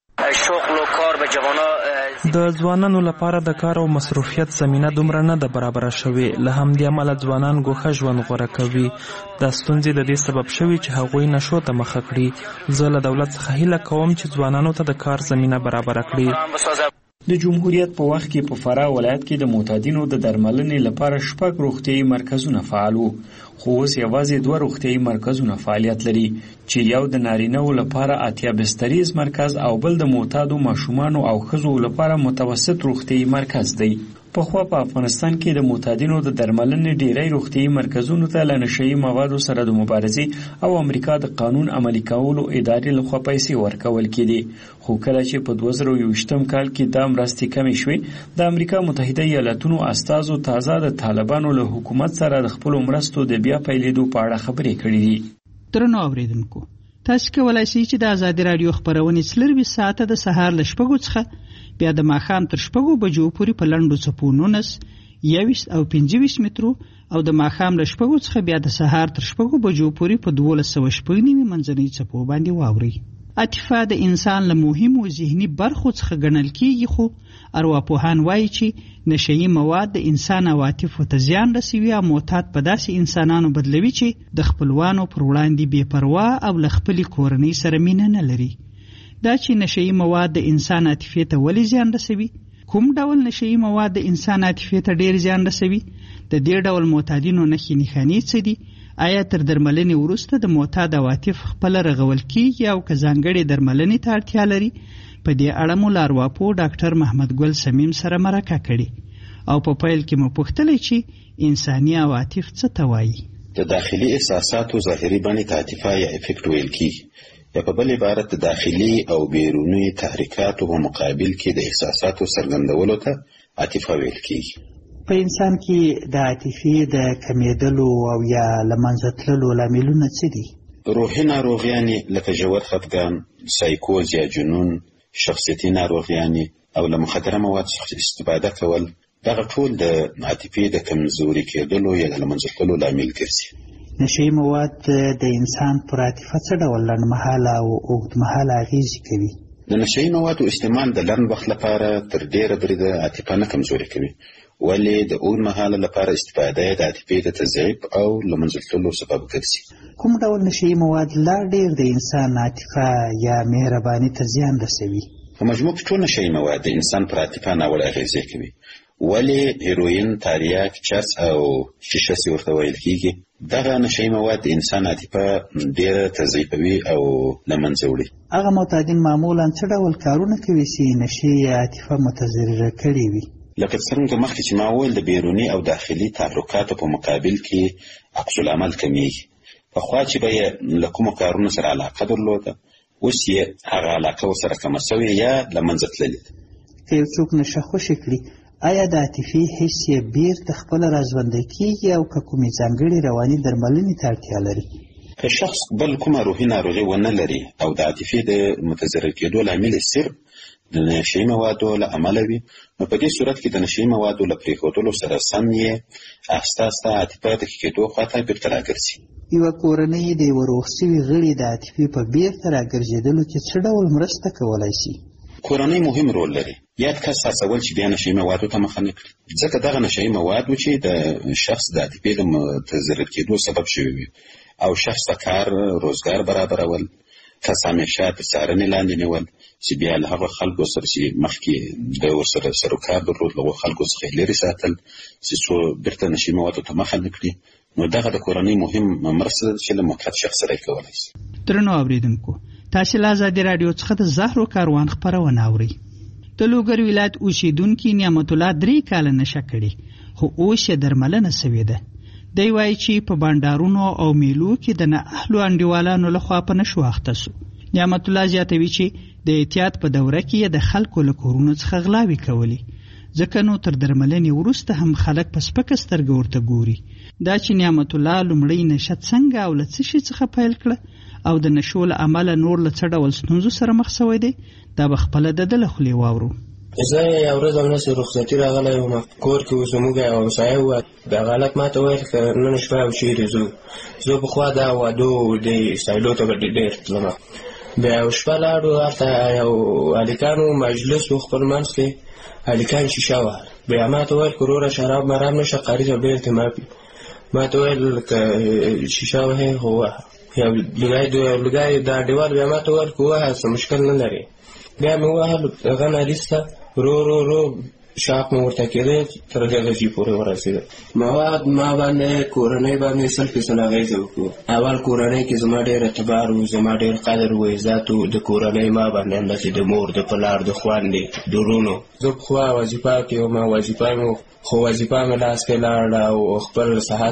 د ځوانانو لپاره د کار او مصروفیت زمینه دومره نه ده برابره شوې، له همدې امله ځوانان ګوښه ژوند غوره کوي. دا ستونزې د دې سبب شوي چې هغوی نشو ته مخه کړي. زه له دولت څخه هیله کوم چې ځوانانو ته د کار زمینه برابره کړي. د جمهوریت په وخت کې په فراه ولایت کې د معتادینو د درملنې لپاره 6 روغتیايي مرکزونه فعال وو، خو اوس یوازې 2 روغتیايي مرکزونه فعالیت لري چې یو د نارینه‌و لپاره 80 بستریز مرکز او بل د معتادو ماشومانو او ښځو لپاره متوسط روغتیايي مرکز دی. پخوا په افغانستان کې د معتادینو د درملنې ډیری روغتیايي مرکزونو ته له نشئی موادو سره د مبارزې او امریکا د قانون عملي کولو ادارې لخوا پیسې ورکول کېدې، خو کله چې په 2021 کال کې دا مرستې کمې شوې، د امریکا متحده ایالاتونو استازو تازه د طالبانو له حکومت سره د خپلو مرستو د بیا پیلېدو په اړه خبرې کړې دي. درنو اوریدونکو، تاسو کولی شئ چې د ازادي راډیو خپرونې 24 ساعته د سهار له 6 څخه بیا د ماښام تر 6 بجو پورې په لنډو څپو 19 21 او 25 مترو او د ماښام له 6 څخه بیا د سهار تر 6 بجو پورې په 1290 منځنۍ څپو باندې واورئ. عاطفه د انسان له مهمو ذهني برخو څخه ګڼل کیږي، خو ارواپوهان وایي چې نشئی مواد د انسان عواطفو ته زیان رسوي او معتاد په داسې انسانانو بدلوي چې د خپلوانو پر وړاندې بې پروا او له خپلې کورنۍ سره مینه نه لري. دا چې نشئی مواد د انسان عاطفې ته ولې زیان رسوي؟ کوم ډول نشئی مواد د انسان عاطفې ته ډیر زیان رسوي؟ د دې ډول معتادینو نښې نښانې څه دي؟ آیا تر درملنې وروسته د معتاد عواطف خپله رغول کیږي او که ځانګړې درملنې ته اړتیا لري؟ په دې اړه مو له ارواپوه ډاکټر محمد ګل سمیم سره مرکه کړې او په پیل کې مو پوښتلی چې انساني عواطف څه ته وایي. د داخلي احساساتو ظاهري بڼې ته عاطفه یا افکټ ویل کیږي، یا په بل عبارت د داخلي او بیروني تحریکاتو په مقابل کې د احساساتو څرګندولو ته عاطفه ویل کیږي. په انسان کې د عاطفې د کمیدلو او یا له منځه تللو لاملونه څه دي؟ روحي ناروغیانې لکه ژور خفګان، سایکوز یا جنون، شخصیتي ناروغیانې او له مخدره مواد څخه استفاده کول، دغه ټول د عاطفې د کمزوري کېدلو یا د له منځه تللو لامل ګرځي. نشئی مواد د انسان پر عاطفه څه ډول لنډمهاله او اوږدمهاله اغېزې کوي؟ د نشئی موادو استعمال د لنډ وخت لپاره تر ډېره بریده عاطفه نه کمزوري کوي، ولې د اوږدمهاله لپاره استفاده یې د عاطفې د تضعیف او له منځه تللو سبب ګرځي. کوم ډول نشئی مواد لا ډېر د انسان عاطفه یا مهرباني ته زیان رسوي؟ په مجموع کې ټول نشئی مواد د انسان پر عاطفه ناوړه اغېزې کوي، ولې هیروین، تاریاک، چرس او شیشه چې ورته ویل کیږي، دغه نشئی مواد د انسان عاطفه ډېره تضعیفوي او له منځه وړي. هغه معتادین معمولا څه ډول کارونه کوي چې نشئی عاطفه متضرره کړې وي؟ لکه څرنګه مخکې چې ما وویل، د بیروني او داخلي تحرکاتو په مقابل کې عکس العمل کمیږي. پخوا چې به یې له کومو کارونو سره علاقه درلوده، اوس یې هغه علاقه ورسره کمه سوې یا له منځه تللې ده. که یو څوک نشه خوشې کړي، آیا د عاطفي حس یې بیرته خپله راژوندی کیږي او که کومې ځانګړې رواني درملنې ته اړتیا لري؟ که شخص بل کومه روحي ناروغي ونه لري او د عاطفې د متضرر کېدو لامل یې صرف د نشئی موادو له امله وي، نو په دې صورت کې د نشئی موادو له پرېښودلو سره سم یې آهسته آهسته عاطفه د ښه کېدو خواته بیرته راګرځي. یوه کورنۍ د یوه روغ سوي غړي د عاطفې په بیرته راګرځېدلو کې څه ډول مرسته کولی شي؟ کورنۍ مهم رول لري. یاد کس هڅول چې بیا نشئی موادو ته مخه نه کړي، ځکه دغه نشئی مواد و چې د شخص د عاطفې د متضرر کېدو سبب شوي وي او شخص ته کار روزګار برابرول، کس همیشه د څارنې لاندې نیول چې بیا له هغه خلکو سره چې مخکې د ورسره سروکار درلود، له هغو خلکو څخه یې لرې ساتل چې څو بیرته نشئی موادو ته مخه نه کړي. نو دغه د کورنۍ مهم مرسته ده چې له معتاد شخص سره یې کولی شي. درنو اورېدونکو، تاسې له ازادي راډیو څخه د زهرو کاروان خپرونه اورئ. د لوګر ولایت اوسېدونکي نعمت الله 3 کاله نشه کړې، خو اوس یې درملنه سوې ده. دی وایي چې په بانډارونو او میلو کې د نااهلو انډیوالانو لخوا په نشو اخته سو. نعمت الله زیاتوي چې د احتیاط په دوره کې د خلکو له کورونو څخه غلاوې کولې، ځکه نو تر درملنې وروسته هم خلک په سپکه سترګه ورته ګوري. دا چې نعمت الله لومړی نشه څنګه او له څه شي څخه پیل کړه او د نشو له امله نور له څه ډول ستونزو سره مخ شوی دی، دا به خپله د ده له خولې واورو. زه یو ورځ همداسې رخصتي راغلی وم، کور کې اوس زموږ یو همسایه ووت، دغه هلک ما ته ویل که نن شپه او چېرې ځو. زه پخوا دا وادو دې سایلو ته به ډېر تلم. بیا یو شپه لاړو، هلته یو هلکانو مجلس و، خپل منځ کې هلکان شیشه وهل. بیا ما ته ویل که وروره شراب مرام نشه، قاري صاحب ډېر التماس ما ته ویل که شیشه وهې خو وهه. یو لوګی دا ډېوال بیا ما ته ویل که ووهه څه مشکل نه لري. بیا مې ووهل، هغه نه وروسته رو شاپ مې ورته کېده تر دې درجې پورې ورسېده. مواد ما باندې کورنۍ باندې 100% اغېزه وکړو. اول کورنۍ کې زما ډېر اعتبار و، زما ډېر قدر و عزت و. د کورنۍ ما باندې همداسې د مور د پلار د خویندې د ورونو. زه پخوا وظیفه کې وم، وظیفه مې خو وظیفه مې لاس کې لاړه او خپل صحت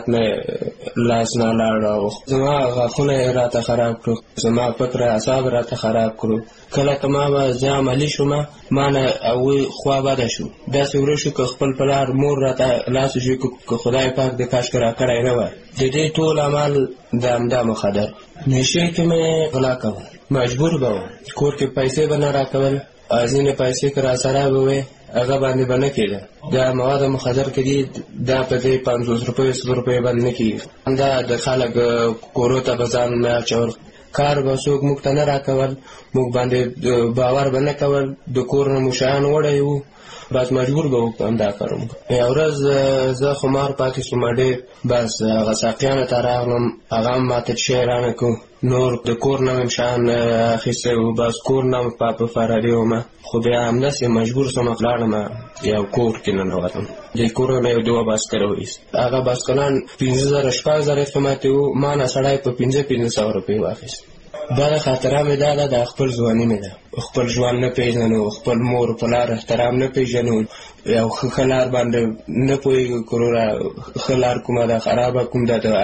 مې لاس نه لاړه. زما غاښونه یې راته خراب کړو، زما فکر اعصاب راته خراب کړو. کله که ما به زه عملي شوم، ما نه هغوی خوا بده شو. داسې ورځ شو که خپل پلار مور راته لاس وشي، که خدای پاک د کاشکې راکړی نه وای. د دې ټول عمل د همدا مخدر نشې کې مې غلا کول، مجبور به وم. کور کې پیسې به نه راکول، ځینې پیسې که راسره به وې هغه باندې به نه کېده. دا مواد مخدر کې دي، دا په دې 50 روپۍ 100 روپۍ باندې نه کېږي. دا د خلک کورو ته به ځان نه اچول، کار به څوک موږ ته نه راکول، موږ باندې باور به نه کول. د کور نه مو شیان وړی وو، بس مجبور به وکړم دا کار وکړم. یو ورځ زه خمار پاتې شوم ډېر، بس هغه ساقیانو ته راغلم، هغه هم ماته شی رانه کړو. نور د کور نه مې شیان اخیستی وو، بس کور نه مې په فراري وم. خو بیا همداسې مجبور شوم، لاړم یو کور کې ننوتم. د کور نه یو 2 بایسکل وایست. هغه بایسکلان 50,000 شپږ قیمت وو، ما نه سړی په 500 روپۍ واخیست. بله خاطره مې دا ده، د خپل ځواني مې ده. خپل ژوند نه پېژنو، خپل مور پلار احترام نه پېژنو، یو ښه لار باندې نه پوهېږو. که وروره ښه لار کومه ده خرابه کوم ده، د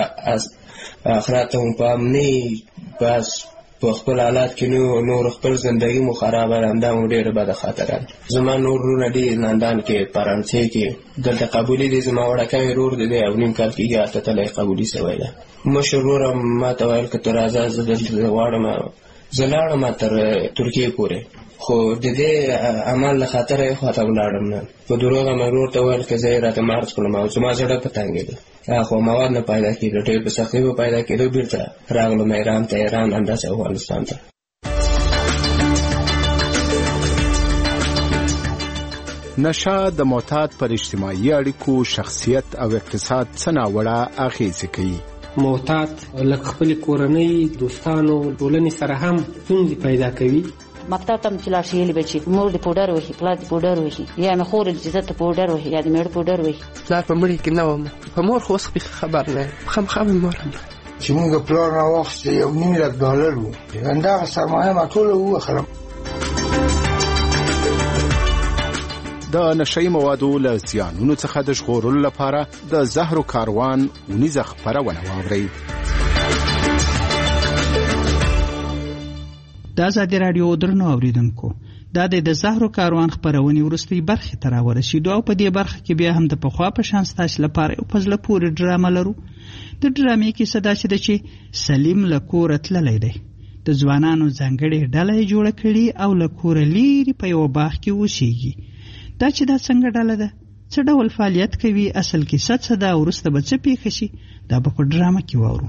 آخرت ته مو پام نه، بس په خپل حالات کې نور خپل زندګي مو خرابه ده. همدا مو ډېره بده خاطره ده. زما نور وروڼه دي لندن کې، فرانسې کې، دلته قبولي دي. زما وړوکی ورور دی 1.5 کال کېږي هلته تللی قبولي سوی ده. مشر وروره ما ته ویل که ته راځه زه دلته غواړم. زه لاړم تر ترکیې پورې، خو د دې عمل له خاطره یې خواته ولاړم نه. په دروغه مې ورور ته ویل که زه یې راته مارچ کړم او زما زړه په تنګېده. خو مواد نه پیدا کېده، ډېر په سختۍ به پیدا کېدو. بېرته راغلم ایران ته، ایران همداسې افغانستان ته. نشه د معتاد پر اجتماعي اړیکو، شخصیت او اقتصاد څه ناوړه اغېزې کوي. معتاد لکه خپل کورنۍ، دوستانو، ټولنې سره هم ستونزې پیدا کوي. مکتب ته چې لاړ شي ویلې به چې مور دې پوډر وهي، پلار دې پوډر وهي، یا مې خور دې ته پوډر وهي، یا دې مېړه پوډر وهي. پلار په مړي کې نه وم، په مور خو اوس خبر نه یم، خامخا مې مور هم چې مونږ پلار راواخیستې $1,000,000 وو، همدغه سرمایه ما ټوله ووهلم. د نشهیي موادو له زیانونو څخه د ژغورلو لپاره د زهرو کاروان اونیزه خپرونه واورئ. د ازادي راډیو درنو اوریدونکو، دا د زهرو کاروان خپرونې وروستۍ برخې ته راورسېدو او په دې برخه کې بیا هم د پخوا په شان ستاسو لپاره یو په زړه پورې ډرامه لرو. د ډرامې کیسه داسې ده چې سلیم له کوره تللی دی، د ځوانانو ځانګړې ډله یې جوړه کړې او له کوره لیرې په یوه باغ کې اوسېږي. دا چې دا څنګه ډله ده، څه ډول فعالیت کوي، اصل کیسه څه ده، وروسته به څه پیښه شي، دا به په ډرامه کې واورو.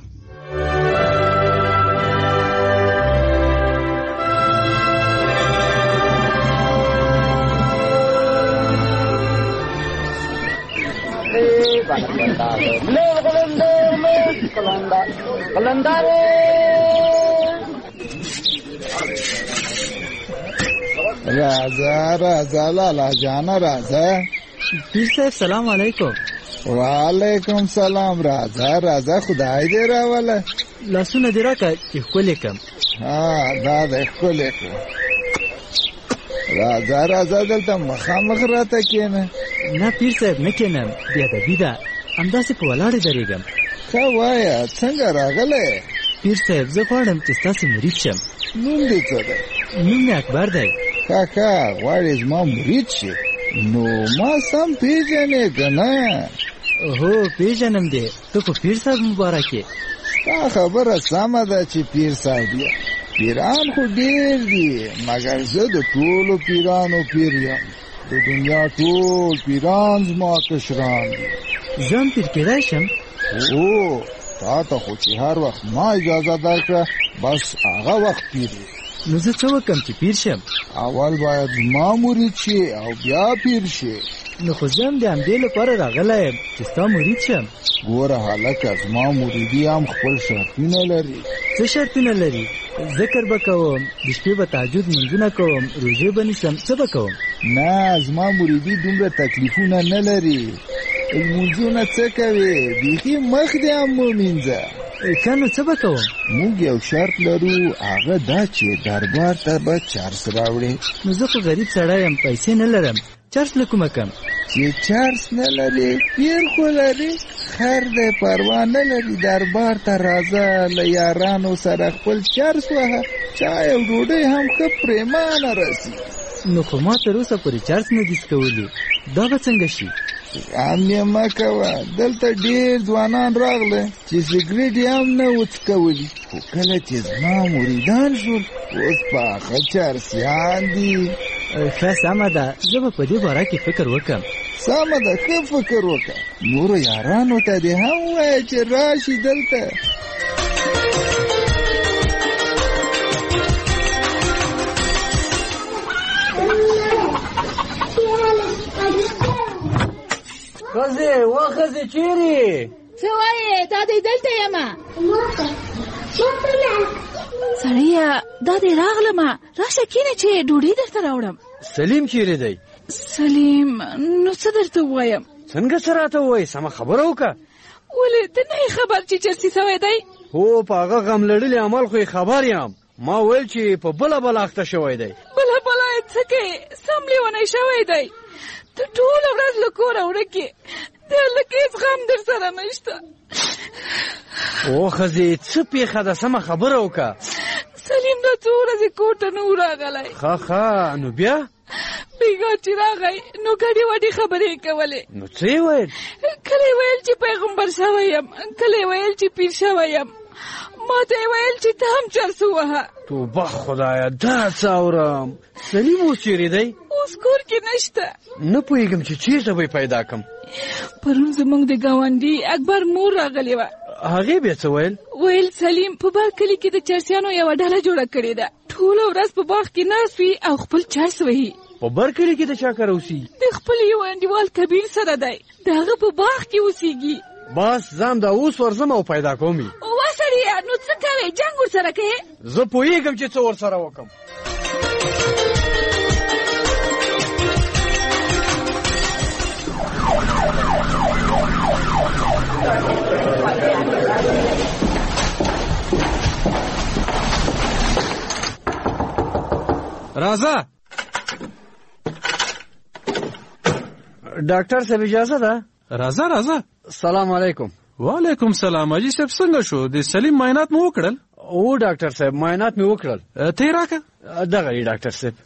राजा लाला जाना राजा। पीर साहब सलाम वालेकुम। वालेकुम सलाम राजा खुदाई दे रहा वाला लहसुन दे रहा का हाँ दादा राजा दलता मखामख रहता किए ना पीर साहब न के नाम बिया बिदा अंदा से पवलाड़े दरेगम का वाया څنګه راغله पीर साहब زه غواړم چې تاسو مرید شم. نوم دې څه ده؟ نوم مې اکبر دی. کاکا غواړې زما مرید شي؟ نو ما سم پیژنې که نه؟ هو پیژنم دی. ته خو پیر صاحب مبارک یې. ستا خبره سمه ده چې پیر صاحب یې، پیران خو ډیر دي مګر زه د ټولو پیرانو پیر یم. د دنیا ټول پیران زما کشران دي. زه هم پیر کېدای شم؟ او تا ته خو چې هر وخت ما اجازه درکړه بس هغه وخت پیر یې. نو زه څه وکړم چې پیر شم؟ اول باید زما مرید شي او بیا پیر شي. نو خو زه هم د همدې لپاره راغلی یم چې ستا مرید شم. ګوره هلکه زما مریدي هم خپل شرطونه لري. څه شرطونه لري؟ ذکر به کوم، د شپې به تهجد لمونځونه کوم، روژې به نیسم، څه به کوم؟ نه زما مریدي دومره تکلیفونه نه لري. لمونځونه څه کوې؟ بیخي مخ دې هم مه مینځه. ښه نو څه به کوم؟ موږ یو شرط لرو هغه دا چې دربار ته به چرس راوړې. نو زه خو غریب سړی یم، پیسې نه لرم، چرس له کومه کم؟ چې چرس نه لري پیر خو لري. خیر دی پروا نه لري، دربار ته راځه له یارانو سره خپل چرس وهه، چای او ډوډۍ هم ښه پرېمانه رسي. نو خو ما تر اوسه پورې چرس نه دي څکولي، دا به څنګه شي؟ غم یې مه کوه، دلته ډېر ځوانان راغله چې سګرېټ یې هم نه و څکولي، خو کله چې زما مریدان شول اوس پاخه چرسیان دي. ښه سمه ده، زه به په دې باره کې فکر وکړم. سمه ده، ښه فکر وکړه. نورو یارانو ته دې هم ووایه چې راشي دلته. ښځې و ښځې چیرې؟ څه وایې؟ دا دی دلته یمه. سړیه دا دی راغلمه، راشه کښېنه چې ډوډۍ درته راوړم. سلیم چیرې دی؟ سلیم نو څه درته ووایم؟ څنګه څه راته ووایې؟ سمه خبره وکړه. ولې ته نه یې خبر چې چرسي سوی دی؟ هو په هغه غم لړلي عمل خو یې خبر یم. ما ویل چې په بله اخته شوی دی. بله یې څه کوې؟ سم لیونی شوی دی. ته ټوله ورځ له کوره ورکې، د هلک هېڅ غم در سره نشته. او ښځې څه پېښه ده؟ سمه خبره وکړه. سلیم دا څو ورځې کور ته نه و راغلی. ښه نو بیا؟ بیګا چې راغی نو ګډې وډې خبرې یې کولې. نو څه یې ویل؟ کله یې ویل چې پیغمبر شوی یم، کله یې ویل چې پیر شوی یم، ما ته یې ویل چې ته هم چرس ووهه. توبه خدایه دا څه اورم. سلیم اوس چیرې دی؟ اوس کور کې نشته. نه پوهېږم چې چېرته به یې پیدا کړم. پرون زموږ د ګاونډي اکبر مور راغلې وه. هغې بیا څه ویل؟ ویل سلیم په بار کلي کې د چرسیانو یوه ډله جوړه کړې ده، ټوله ورځ په باغ کې ناست وي او خپل چرس وهي. په بر کلي کې د چا کره اوسېږي؟ د خپل یو انډیوال کبیر سره دی، د هغه په باغ کې اوسېږي. بس ځم دا اوس ورځم او پیدا کوم یې. وا سړیه نو څه کوې؟ جنګ ورسره کوې؟ زه پوهېږم چې څه ورسره وکړم. راځه ډاکټر صاحب اجازه ده؟ راځه. سلام علیکم. وعلیکم سلام. حاجي صاحب څنګه شو؟ د سلیم معاینات مو وکړل؟ او ډاکټر صاحب معاینات مې وکړل. ته یې راکړه. دغه دی ډاکټر صاحب.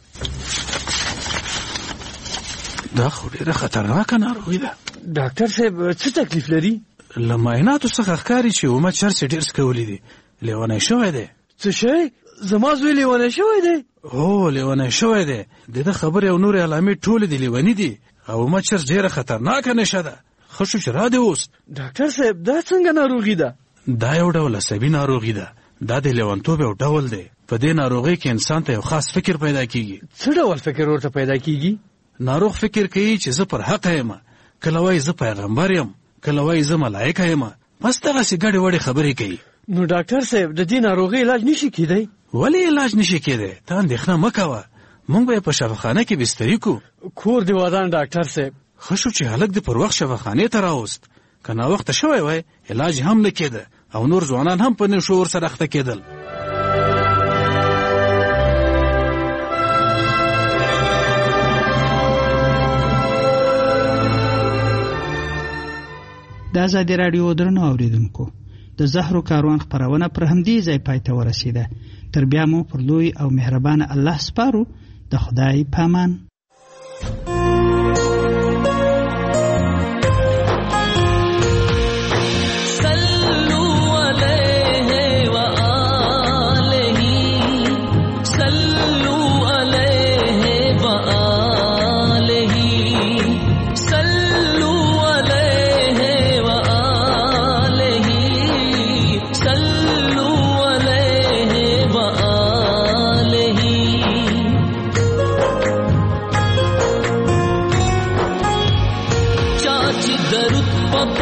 دا خو ډېره خطرناکه ناروغي ده. ډاکټر صاحب څه تکلیف لري؟ له معایناتو څخه ښکاري چې عمر چرس ډېر څکولی دی، لیونی شوی دی. څه شی؟ زما زوی لیونی شوی دی؟ هو لیونی شوی دی. د ده خبرې او نورې علامې ټولې د لیوني دي او عمر چرس ډېره خطرناکه نشه ده. ښه شو چې را دې اوس. ډاکټر صاحب دا څنګه ناروغي ده؟ دا یو ډول عصبي ناروغي ده. دا د لیونتوب یو ډول دی. په دې ناروغۍ کې انسان ته یو خاص فکر پیدا کیږي. څه ډول فکر ورته پیدا کیږي؟ ناروغ فکر کوي چې زه پر حق یم، کله وایي زه پیغمبر یم، کله وایي زه ملایکه یم، بس دغسې ګډې وډې خبرې کوي. نو ډاکټر صاحب د دې ناروغۍ علاج نشي کیدی؟ ولې علاج نشي کیدی؟ ته اندېښنه مه کوه، موږ به یې په شفاخانه کې بستري کړو. کور دې ودان ډاکټر صاحب. ښه شو چې هلک دې پر وخت شفاخانې ته راوست، که ناوخته شوی وای علاج هم نه کېده او نور ځوانان هم په نشو ورسره اخته کېدل. د ازادي راډیو درنو اوریدونکو، د زهرو کاروان خپرونه پر همدې ځای پای ته ورسیده. تر بیا مو پر لوی او مهربان الله سپارو. د خدای پامان. صلوا علیه و آله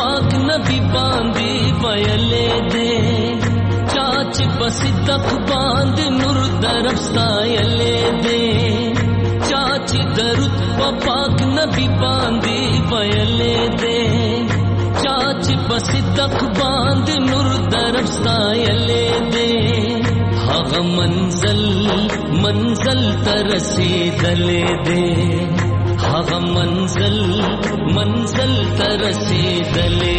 پاک نبی باندې ویلې دې چاچ بصدق باندې نور درف ستایلې دې چاچ درود په پاک نبی باندې ویلې دې چاچ بصدق باندې نور درف ستایلې دې هغه منزل تر رسیدلې دې هغه منزل تر رسیدلې